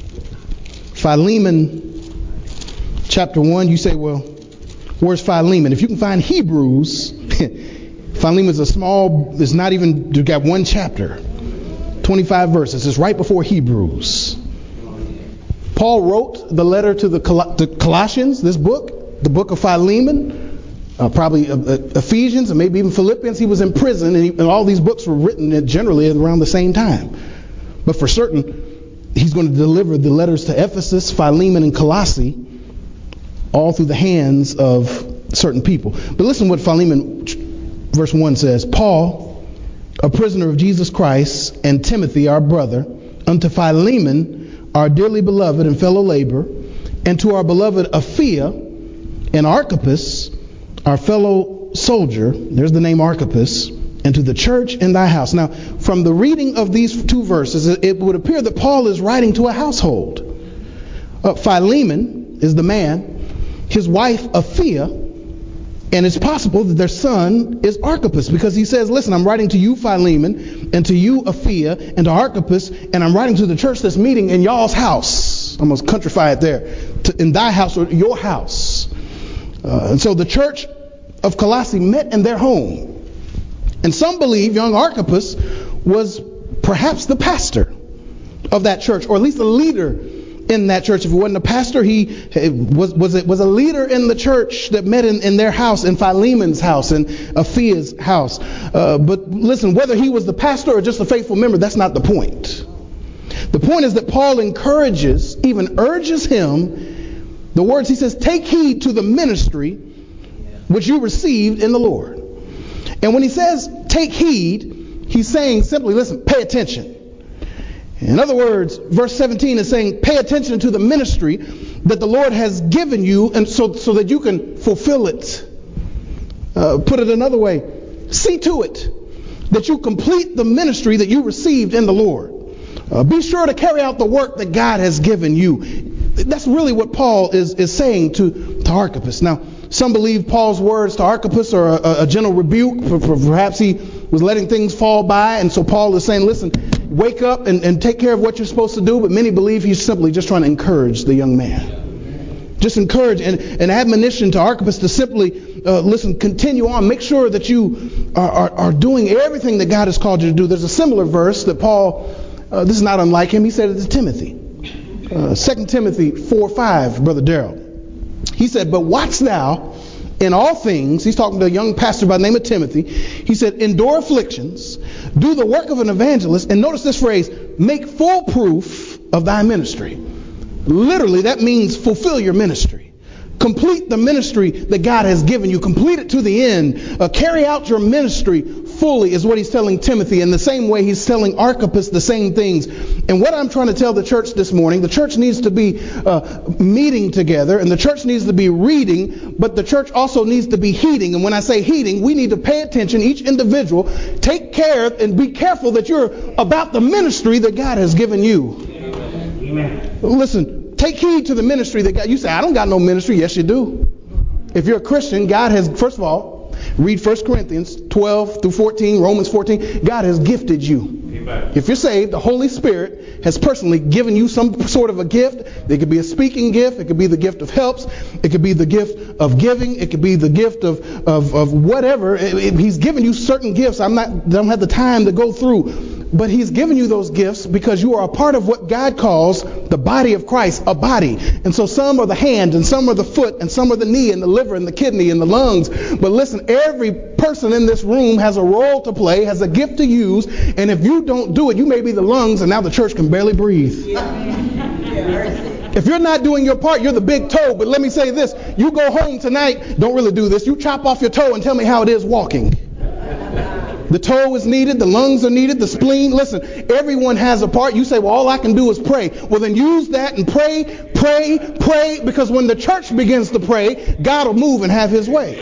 Philemon chapter 1, you say, well, where's Philemon? If you can find Hebrews, Philemon's it's not even, you got one chapter, 25 verses. It's right before Hebrews. Paul wrote the letter to the Colossians, this book, the book of Philemon, probably Ephesians and maybe even Philippians. He was in prison, and all these books were written generally around the same time. But for certain, he's going to deliver the letters to Ephesus, Philemon, and Colossae, all through the hands of certain people. But listen what Philemon verse 1 says. Paul, a prisoner of Jesus Christ, and Timothy, our brother, unto Philemon, our dearly beloved and fellow laborer, and to our beloved Apphia and Archippus, our fellow soldier, there's the name Archippus, and to the church in thy house. Now, from the reading of these two verses, it would appear that Paul is writing to a household. Philemon is the man, his wife Apphia, and it's possible that their son is Archippus, because he says, listen, I'm writing to you, Philemon, and to you, Apphia, and to Archippus, and I'm writing to the church that's meeting in y'all's house. I'm going to countrify it there. In thy house, or your house. And so the church of Colossae met in their home. And some believe young Archippus was perhaps the pastor of that church, or at least a leader in that church. If he wasn't a pastor, he was a leader in the church that met in their house, in Philemon's house, and Aphia's house. But listen, whether he was the pastor or just a faithful member, that's not the point. The point is that Paul encourages, even urges him, the words he says, take heed to the ministry which you received in the Lord. And when he says take heed, he's saying simply, listen, pay attention. In other words, verse 17 is saying, pay attention to the ministry that the Lord has given you, and so that you can fulfill it. Put it another way, see to it that you complete the ministry that you received in the Lord. Be sure to carry out the work that God has given you. That's really what Paul is saying to Archippus. Now, some believe Paul's words to Archippus are a gentle rebuke. Perhaps he was letting things fall by, and so Paul is saying, listen, wake up and take care of what you're supposed to do. But many believe he's simply just trying to encourage the young man. Just encourage and admonition to Archippus to simply, listen, continue on. Make sure that you are doing everything that God has called you to do. There's a similar verse that Paul, this is not unlike him, he said it to Timothy. 2 Timothy 4:5, Brother Darrell. He said, but watch thou in all things. He's talking to a young pastor by the name of Timothy. He said, endure afflictions, do the work of an evangelist, and notice this phrase, make full proof of thy ministry. Literally, that means fulfill your ministry. Complete the ministry that God has given you. Complete it to the end. Carry out your ministry fully is what he's telling Timothy. In the same way, he's telling Archippus the same things. And what I'm trying to tell the church this morning, the church needs to be meeting together, and the church needs to be reading, but the church also needs to be heeding. And when I say heeding, we need to pay attention, each individual, take care and be careful that you're about the ministry that God has given you. Amen. Listen, take heed to the ministry that God, you say, I don't got no ministry. Yes, you do. If you're a Christian, God has, first of all, read 1 Corinthians 12 through 14, Romans 14. God has gifted you. Amen. If you're saved, the Holy Spirit has personally given you some sort of a gift. It could be a speaking gift. It could be the gift of helps. It could be the gift of giving. It could be the gift of whatever. He's given you certain gifts. I don't have the time to go through. But he's given you those gifts because you are a part of what God calls the body of Christ, a body. And so some are the hand, and some are the foot, and some are the knee, and the liver, and the kidney, and the lungs. But listen, every person in this room has a role to play, has a gift to use. And if you don't do it, you may be the lungs, and now the church can barely breathe. If you're not doing your part, you're the big toe. But let me say this. You go home tonight, don't really do this. You chop off your toe and tell me how it is walking. The toe is needed, the lungs are needed, the spleen. Listen, everyone has a part. You say, well, all I can do is pray. Well, then use that and pray, because when the church begins to pray, God will move and have his way.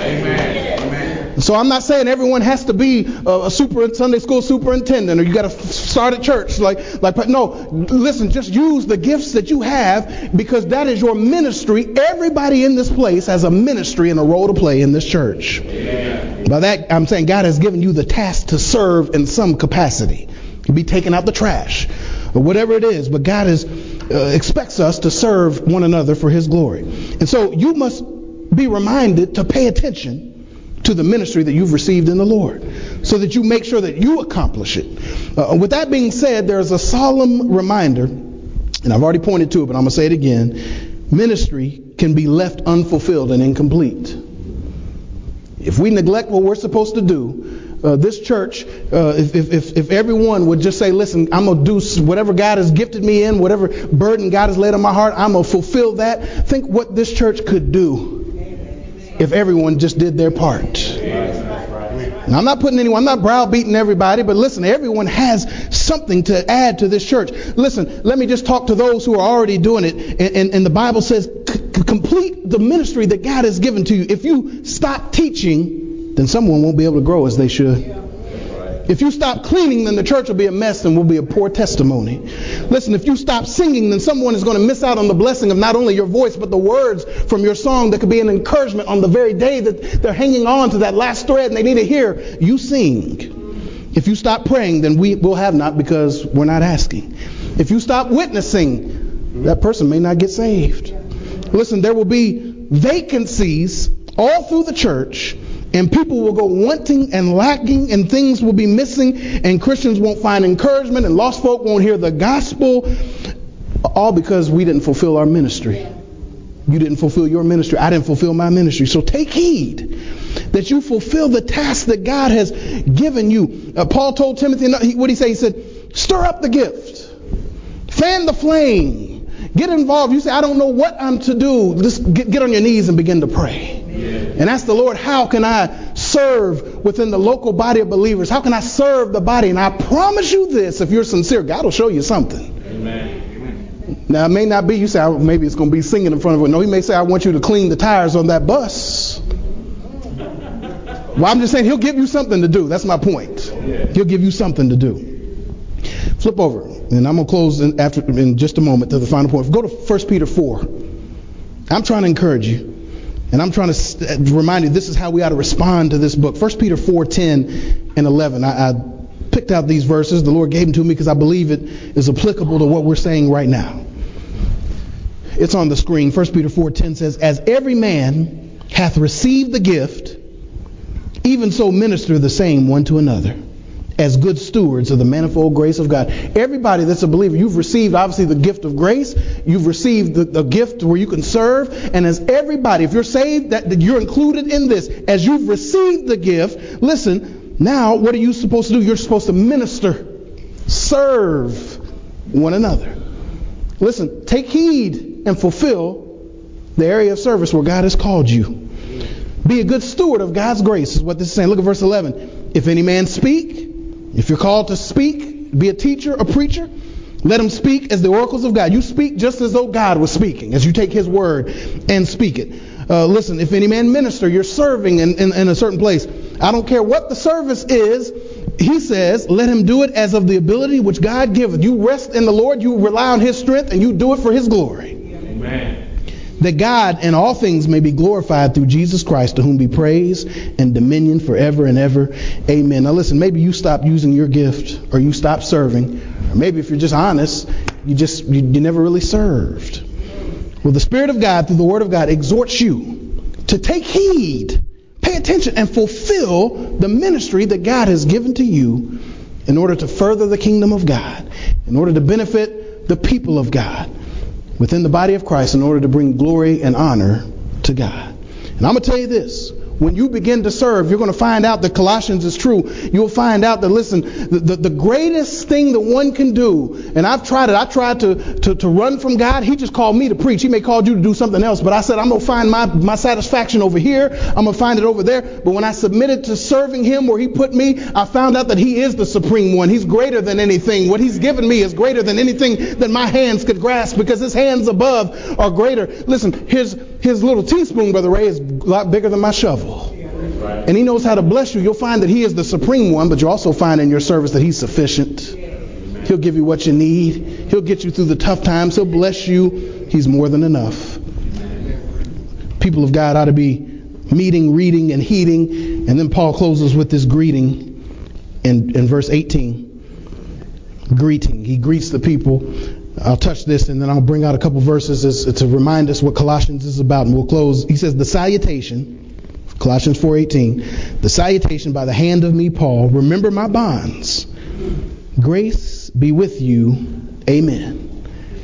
Amen. So I'm not saying everyone has to be a Sunday school superintendent, or you got to start a church. No, listen, just use the gifts that you have, because that is your ministry. Everybody in this place has a ministry and a role to play in this church. Amen. By that, I'm saying God has given you the task to serve in some capacity. You'll be taking out the trash or whatever it is. But God has expects us to serve one another for his glory. And so you must be reminded to pay attention to the ministry that you've received in the Lord, so that you make sure that you accomplish it. With that being said, there's a solemn reminder, and I've already pointed to it, but I'm going to say it again. Ministry can be left unfulfilled and incomplete. If we neglect what we're supposed to do, this church, if everyone would just say, listen, I'm going to do whatever God has gifted me in, whatever burden God has laid on my heart, I'm going to fulfill that. Think what this church could do if everyone just did their part. Now, I'm not browbeating everybody, but listen, everyone has something to add to this church. Listen, let me just talk to those who are already doing it. And the Bible says, complete the ministry that God has given to you. If you stop teaching, then someone won't be able to grow as they should. If you stop cleaning, then the church will be a mess and will be a poor testimony. Listen, if you stop singing, then someone is going to miss out on the blessing of not only your voice, but the words from your song that could be an encouragement on the very day that they're hanging on to that last thread and they need to hear you sing. If you stop praying, then we will have not, because we're not asking. If you stop witnessing, that person may not get saved. Listen, there will be vacancies all through the church, and people will go wanting and lacking, and things will be missing, and Christians won't find encouragement, and lost folk won't hear the gospel, all because we didn't fulfill our ministry. You didn't fulfill your ministry. I didn't fulfill my ministry. So take heed that you fulfill the task that God has given you. Paul told Timothy, what did he say? He said, stir up the gift. Fan the flame. Get involved. You say, I don't know what I'm to do. Just get on your knees and begin to pray. And ask the Lord, how can I serve within the local body of believers? How can I serve the body? And I promise you this, if you're sincere, God will show you something. Amen. Now, it may not be, you say, maybe it's going to be singing in front of it. No, he may say, I want you to clean the tires on that bus. Well, I'm just saying, he'll give you something to do. That's my point. He'll give you something to do. Flip over, and I'm going to close in just a moment to the final point. Go to 1 Peter 4. I'm trying to encourage you. And I'm trying to remind you, this is how we ought to respond to this book. 1 Peter 4, 10 and 11. I picked out these verses. The Lord gave them to me because I believe it is applicable to what we're saying right now. It's on the screen. 1 Peter 4, 10 says, as every man hath received the gift, even so minister the same one to another, as good stewards of the manifold grace of God. Everybody that's a believer, you've received obviously the gift of grace. You've received the gift where you can serve. And as everybody, if you're saved, that you're included in this. As you've received the gift, listen, now what are you supposed to do? You're supposed to minister, serve one another. Listen, take heed and fulfill the area of service where God has called you. Be a good steward of God's grace is what this is saying. Look at verse 11. If any man speak, if you're called to speak, be a teacher, a preacher, let him speak as the oracles of God. You speak just as though God was speaking, as you take his word and speak it. Listen, if any man minister, you're serving in a certain place. I don't care what the service is. He says, let him do it as of the ability which God giveth. You rest in the Lord, you rely on his strength, and you do it for his glory. Amen. That God in all things may be glorified through Jesus Christ, to whom be praise and dominion forever and ever. Amen. Now listen, maybe you stop using your gift, or you stop serving, or maybe if you're just honest, you never really served. Well, the Spirit of God through the Word of God exhorts you to take heed, pay attention, and fulfill the ministry that God has given to you in order to further the kingdom of God, in order to benefit the people of God within the body of Christ, in order to bring glory and honor to God. And I'm going to tell you this. When you begin to serve, you're going to find out that Colossians is true. You'll find out that, listen, the greatest thing that one can do, and I've tried it. I tried to run from God. He just called me to preach. He may call you to do something else. But I said, I'm going to find my satisfaction over here. I'm going to find it over there. But when I submitted to serving him where he put me, I found out that he is the supreme one. He's greater than anything. What he's given me is greater than anything that my hands could grasp, because his hands above are greater. Listen, his little teaspoon, Brother Ray, is a lot bigger than my shovel. And he knows how to bless you. You'll find that he is the supreme one, but you also find in your service that he's sufficient. He'll give you what you need. He'll get you through the tough times. He'll bless you. He's more than enough. People of God ought to be meeting, reading, and heeding. And then Paul closes with this greeting in verse 18. Greeting. He greets the people. I'll touch this and then I'll bring out a couple verses to remind us what Colossians is about, and we'll close. He says, the salutation, Colossians 4:18, the salutation by the hand of me, Paul, remember my bonds. Grace be with you. Amen.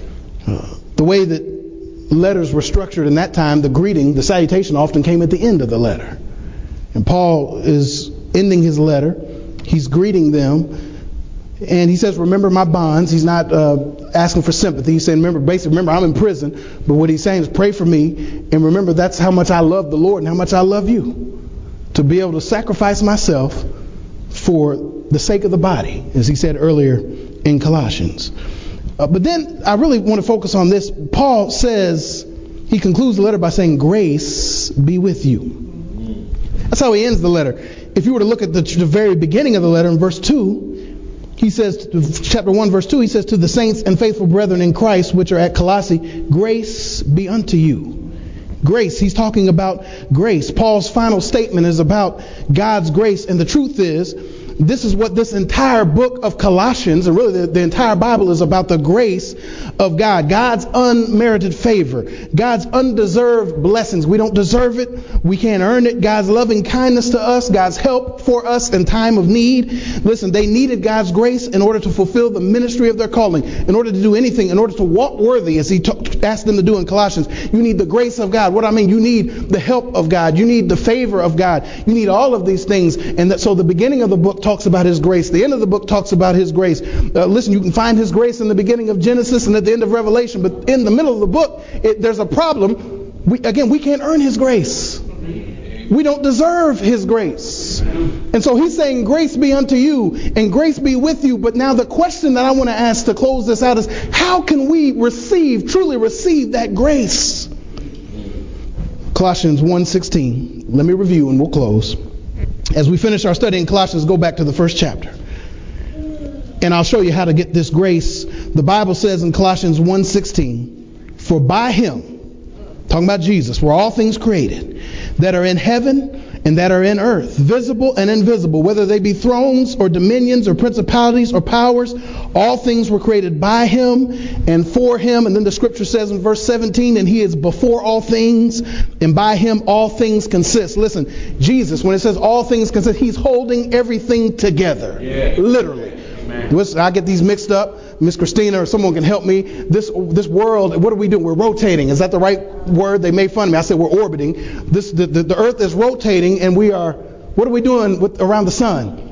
The way that letters were structured in that time, the greeting, the salutation often came at the end of the letter. And Paul is ending his letter. He's greeting them. And he says, remember my bonds. He's not asking for sympathy. He's saying, remember, I'm in prison. But what he's saying is pray for me. And remember, that's how much I love the Lord and how much I love you. To be able to sacrifice myself for the sake of the body, as he said earlier in Colossians. But then I really want to focus on this. Paul says, he concludes the letter by saying, grace be with you. That's how he ends the letter. If you were to look at the very beginning of the letter in verse 2, he says, chapter 1, verse 2, he says, to the saints and faithful brethren in Christ, which are at Colossae, grace be unto you. Grace, he's talking about grace. Paul's final statement is about God's grace. And the truth is, this is what this entire book of Colossians, and really the entire Bible, is about: the grace of God, God's unmerited favor, God's undeserved blessings. We don't deserve it. We can't earn it. God's loving kindness to us, God's help for us in time of need. Listen, they needed God's grace in order to fulfill the ministry of their calling, in order to do anything, in order to walk worthy, as he asked them to do in Colossians. You need the grace of God. What I mean, you need the help of God. You need the favor of God. You need all of these things. And so the beginning of the book talks about his grace. The end of the book talks about his grace. Listen, you can find his grace in the beginning of Genesis and at the end of Revelation, but in the middle of the book, there's a problem. We can't earn his grace. We don't deserve his grace. And so he's saying, grace be unto you and grace be with you. But now the question that I want to ask to close this out is, how can we truly receive that grace? Colossians 1:16. Let me review and we'll close. As we finish our study in Colossians, go back to the first chapter. And I'll show you how to get this grace. The Bible says in Colossians 1:16, for by him, talking about Jesus, were all things created that are in heaven and that are in earth, visible and invisible, whether they be thrones or dominions or principalities or powers. All things were created by him and for him. And then the scripture says in verse 17, and he is before all things, and by him all things consist. Listen, Jesus, when it says all things consist, he's holding everything together. Yeah. Literally. I get these mixed up. Miss Christina or someone can help me. This world, what are we doing? We're rotating. Is that the right word? They made fun of me. I said we're orbiting. The earth is rotating, and we are, what are we doing around the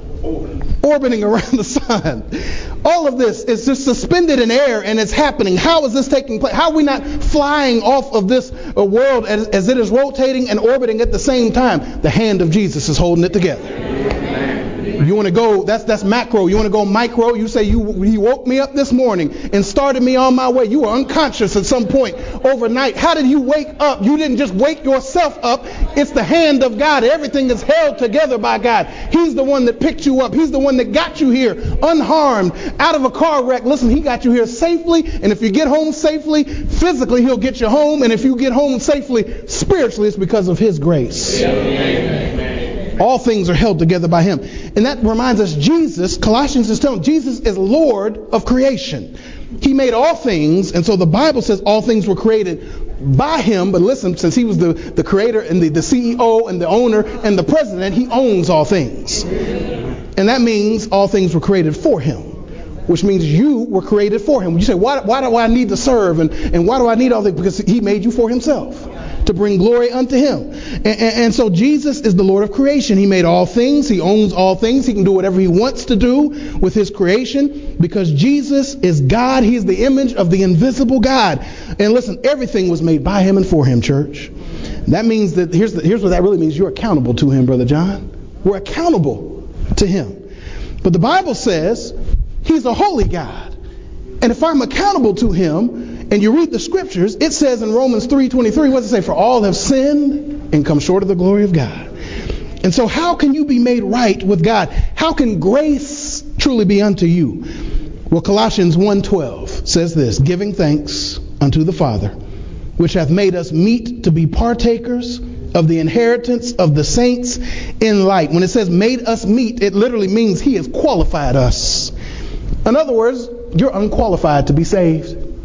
sun? Orbiting around the sun. All of this is just suspended in air, and it's happening. How is this taking place? How are we not flying off of this world as it is rotating and orbiting at the same time? The hand of Jesus is holding it together. You want to go, that's macro. You want to go micro, you say he woke me up this morning and started me on my way. You were unconscious at some point overnight. How did you wake up? You didn't just wake yourself up. It's the hand of God. Everything is held together by God. He's the one that picked you up. He's the one that got you here unharmed, out of a car wreck. Listen, he got you here safely. And if you get home safely, physically, he'll get you home. And if you get home safely, spiritually, it's because of his grace. Amen. All things are held together by him. And that reminds us, Jesus, Colossians is telling, Jesus is Lord of creation. He made all things, and so the Bible says all things were created by him. But listen, since he was the creator and the CEO and the owner and the president, he owns all things. And that means all things were created for him, which means you were created for him. You say, why do I need to serve? And why do I need all this? Because he made you for himself, to bring glory unto him. And so Jesus is the Lord of creation. He made all things. He owns all things. He can do whatever he wants to do with his creation, because Jesus is God. He is the image of the invisible God. And listen, everything was made by him and for him, church. That means that here's what that really means. You're accountable to him, Brother John. We're accountable to him. But the Bible says he's a holy God. And if I'm accountable to him, and you read the scriptures, it says in Romans 3:23, what does it say? For all have sinned and come short of the glory of God. And so how can you be made right with God? How can grace truly be unto you? Well, Colossians 1:12 says this, giving thanks unto the Father, which hath made us meet to be partakers of the inheritance of the saints in light. When it says made us meet, it literally means he has qualified us. In other words, you're unqualified to be saved.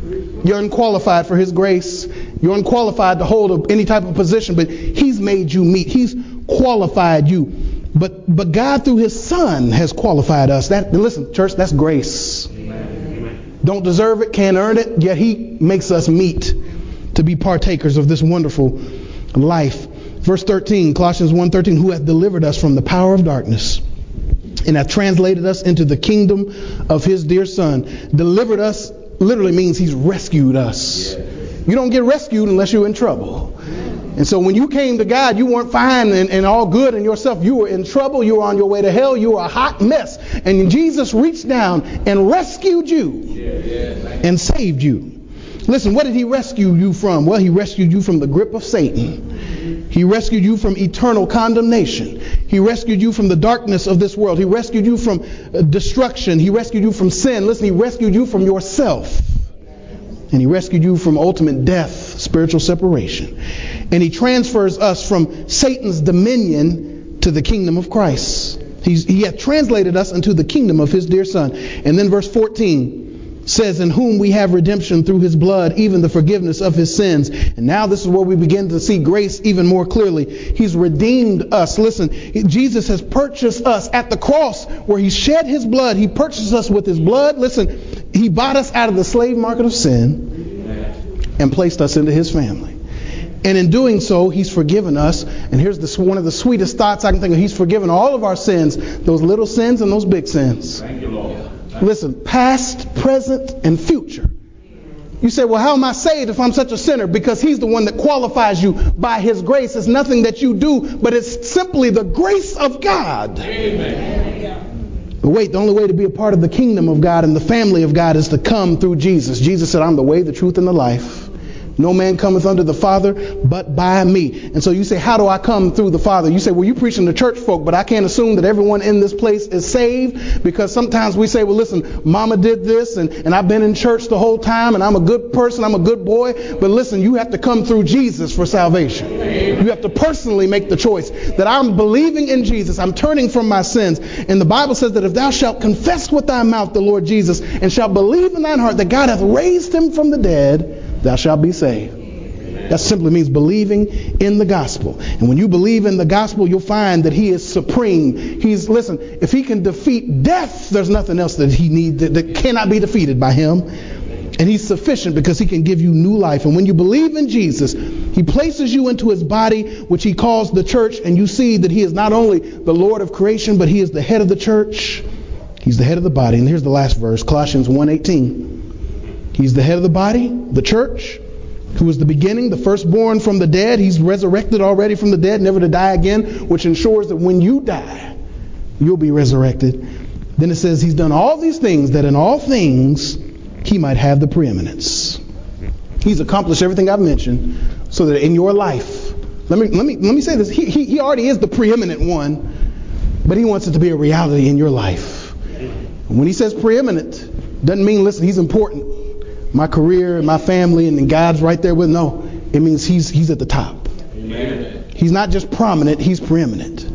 You're unqualified for his grace. You're unqualified to hold any type of position, but he's made you meet. He's qualified you. But God through his son has qualified us. Listen, church, that's grace. Amen. Don't deserve it, can't earn it, yet he makes us meet to be partakers of this wonderful life. Verse 13, Colossians 1:13, who hath delivered us from the power of darkness and hath translated us into the kingdom of his dear son. Delivered us literally means he's rescued us. You don't get rescued unless you're in trouble. And so when you came to God, you weren't fine and all good in yourself. You were in trouble. You were on your way to hell. You were a hot mess. And Jesus reached down and rescued you and saved you. Listen, what did he rescue you from? Well, he rescued you from the grip of Satan. He rescued you from eternal condemnation. He rescued you from the darkness of this world. He rescued you from destruction. He rescued you from sin. Listen, he rescued you from yourself. And he rescued you from ultimate death, spiritual separation. And he transfers us from Satan's dominion to the kingdom of Christ. He hath translated us into the kingdom of his dear son. And then verse 14 says, in whom we have redemption through his blood, even the forgiveness of his sins. And now this is where we begin to see grace even more clearly. He's redeemed us. Listen, Jesus has purchased us at the cross where he shed his blood. He purchased us with his blood. Listen, he bought us out of the slave market of sin and placed us into his family. And in doing so, he's forgiven us. And here's one of the sweetest thoughts I can think of. He's forgiven all of our sins, those little sins and those big sins. Thank you, Lord. Listen, past, present, and future. You say, well, how am I saved if I'm such a sinner? Because he's the one that qualifies you by his grace. It's nothing that you do, but it's simply the grace of God. Amen. But wait, the only way to be a part of the kingdom of God and the family of God is to come through Jesus. Jesus said, I'm the way, the truth, and the life. No man cometh unto the Father but by me. And so you say, how do I come through the Father? You say, well, you preaching to church folk, but I can't assume that everyone in this place is saved, because sometimes we say, well, listen, mama did this and I've been in church the whole time and I'm a good person, I'm a good boy. But listen, you have to come through Jesus for salvation. You have to personally make the choice that I'm believing in Jesus. I'm turning from my sins. And the Bible says that if thou shalt confess with thy mouth the Lord Jesus and shalt believe in thine heart that God hath raised him from the dead, thou shalt be saved. That simply means believing in the gospel. And when you believe in the gospel, you'll find that he is supreme. Listen, if he can defeat death, there's nothing else that he needs that cannot be defeated by him. And he's sufficient because he can give you new life. And when you believe in Jesus, he places you into his body, which he calls the church. And you see that he is not only the Lord of creation, but he is the head of the church. He's the head of the body. And here's the last verse, Colossians 1:18. He's the head of the body, the church, who is the beginning, the firstborn from the dead. He's resurrected already from the dead, never to die again, which ensures that when you die, you'll be resurrected. Then it says he's done all these things, that in all things he might have the preeminence. He's accomplished everything I've mentioned, so that in your life, let me say this, he already is the preeminent one, but he wants it to be a reality in your life. When he says preeminent, doesn't mean, listen, he's important. My career, my family, and then God's right there with. No, it means he's at the top. Amen. He's not just prominent, he's preeminent.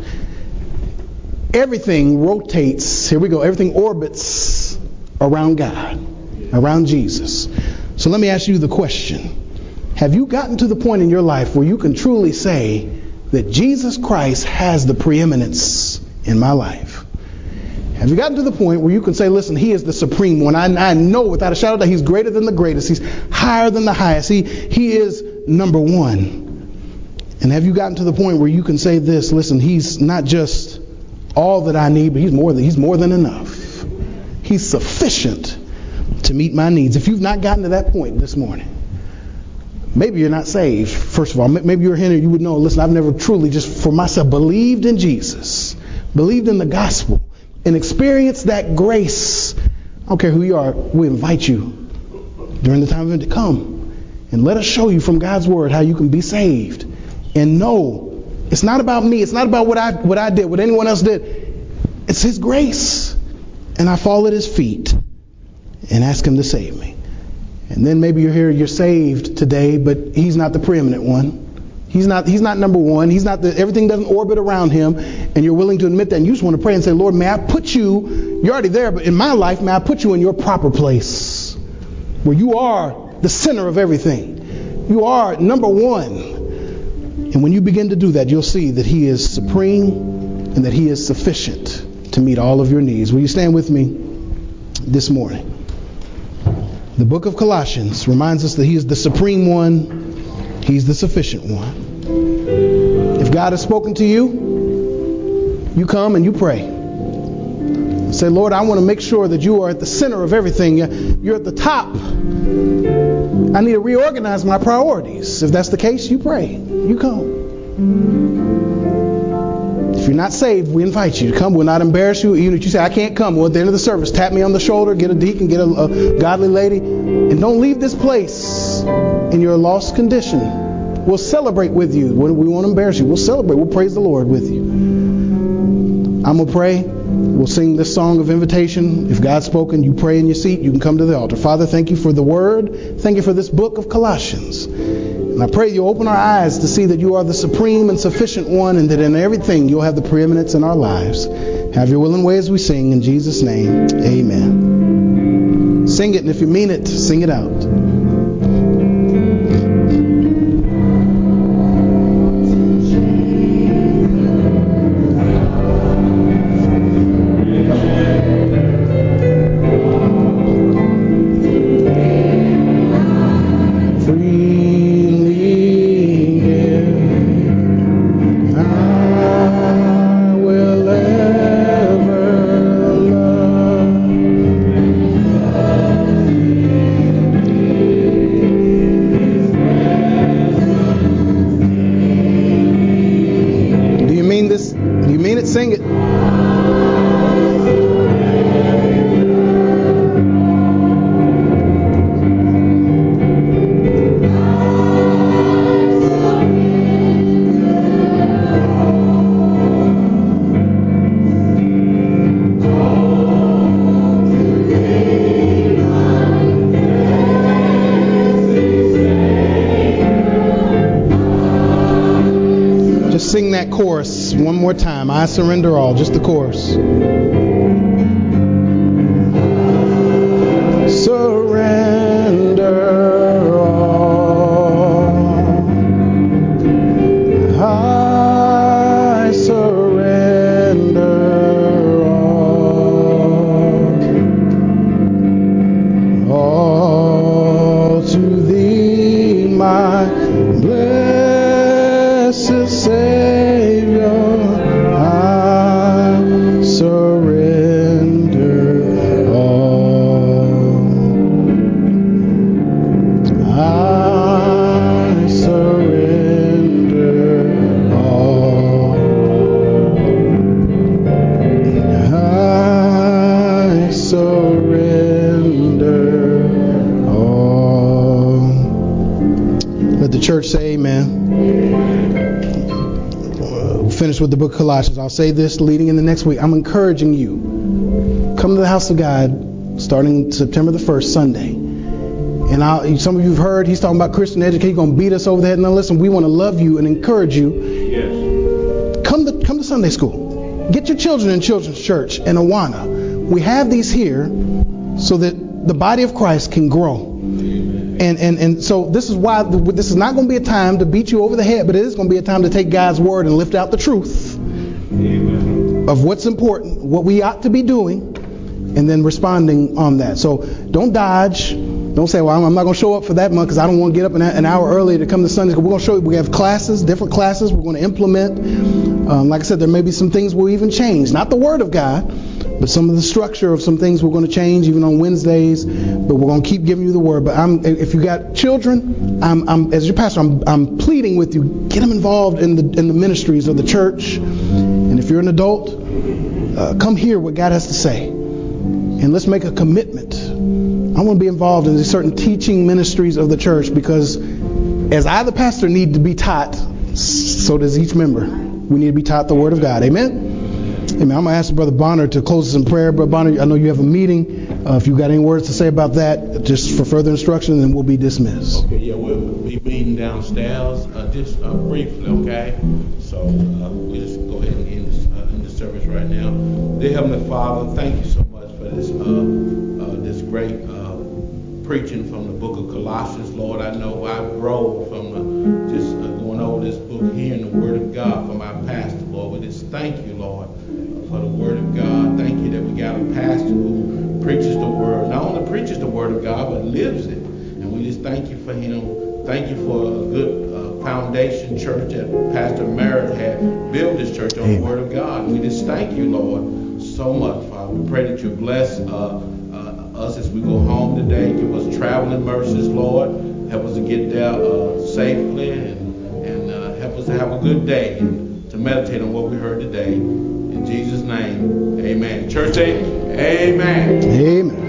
Everything rotates, here we go, everything orbits around God, around Jesus. So let me ask you the question. Have you gotten to the point in your life where you can truly say that Jesus Christ has the preeminence in my life? Have you gotten to the point where you can say, listen, he is the supreme one. I know without a shadow that he's greater than the greatest. He's higher than the highest. He is number one. And have you gotten to the point where you can say this, listen, he's not just all that I need, but he's more than enough. He's sufficient to meet my needs. If you've not gotten to that point this morning, maybe you're not saved. First of all, maybe you're here and you would know, listen, I've never truly just for myself believed in Jesus, believed in the gospel, and experience that grace. I don't care who you are, we invite you during the time of it to come and let us show you from God's word how you can be saved. And know it's not about me, it's not about what I did, what anyone else did. It's his grace. And I fall at his feet and ask him to save me. And then maybe you're here, you're saved today, but he's not the preeminent one. He's not number one. He's not everything doesn't orbit around him, and you're willing to admit that, and you just want to pray and say, Lord, may I put you're already there, but in my life, may I put you in your proper place where you are the center of everything. You are number one. And when you begin to do that, you'll see that He is supreme and that He is sufficient to meet all of your needs. Will you stand with me this morning? The book of Colossians reminds us that He is the supreme one. He's the sufficient one. If God has spoken to you, you come and you pray. Say, Lord, I want to make sure that you are at the center of everything. You're at the top. I need to reorganize my priorities. If that's the case, you pray. You come. If you're not saved, we invite you to come. We'll not embarrass you. Even if you say, I can't come, well, at the end of the service, tap me on the shoulder, get a deacon, get a godly lady, and don't leave this place in your lost condition. We'll celebrate with you. We won't embarrass you. We'll celebrate. We'll praise the Lord with you. I'm going to pray. We'll sing this song of invitation. If God's spoken, you pray in your seat. You can come to the altar. Father, thank you for the word. Thank you for this book of Colossians. And I pray you open our eyes to see that you are the supreme and sufficient one, and that in everything you'll have the preeminence in our lives. Have your will and way as we sing. In Jesus' name, amen. Sing it, and if you mean it, sing it out. Sing it. Sing that chorus one more time. I surrender all. Just the chorus. Surrender all. I surrender all to Thee, my blessed Savior. Church say amen. We'll finish with the book of Colossians. I'll say this leading into next week. I'm encouraging you. Come to the house of God starting September the 1st, Sunday. And some of you have heard he's talking about Christian education. He's going to beat us over the head. Now listen, we want to love you and encourage you. Yes. Come to Sunday school. Get your children in children's church in Awana. We have these here so that the body of Christ can grow. And so this is why this is not going to be a time to beat you over the head, but it is going to be a time to take God's word and lift out the truth of what's important, what we ought to be doing, and then responding on that. So don't dodge. Don't say, well, I'm not going to show up for that month because I don't want to get up an hour early to come to Sunday school. We're going to show you we have classes, different classes we're going to implement. Like I said, there may be some things we'll even change. Not the Word of God, but some of the structure of some things we're going to change even on Wednesdays. But we're going to keep giving you the Word. But if you got children, I'm as your pastor, I'm pleading with you, get them involved in the ministries of the church. And if you're an adult, come hear what God has to say. And let's make a commitment. I want to be involved in certain teaching ministries of the church because as I, the pastor, need to be taught, so does each member. We need to be taught the Word of God. Amen? Amen. I'm going to ask Brother Bonner to close us in prayer. Brother Bonner, I know you have a meeting. If you've got any words to say about that, just for further instruction, then we'll be dismissed. Okay, yeah, we'll be meeting downstairs just briefly, okay? So we'll just go ahead and end the service right now. Dear Heavenly Father, thank you so much for this great preaching from the book of Colossians, Lord. I know I grow from just going over this book, hearing the word of God from our pastor, Lord. We just thank you, Lord, for the word of God. Thank you that we got a pastor who preaches the word, not only preaches the word of God, but lives it. And we just thank you for him. Thank you for a good foundation church that Pastor Merritt had built this church on the word of God. And we just thank you, Lord, so much, Father. We pray that you bless us as we go home today. Give us traveling mercies, Lord. Help us to get there safely and help us to have a good day and to meditate on what we heard today. In Jesus' name, amen. Church, amen. Amen.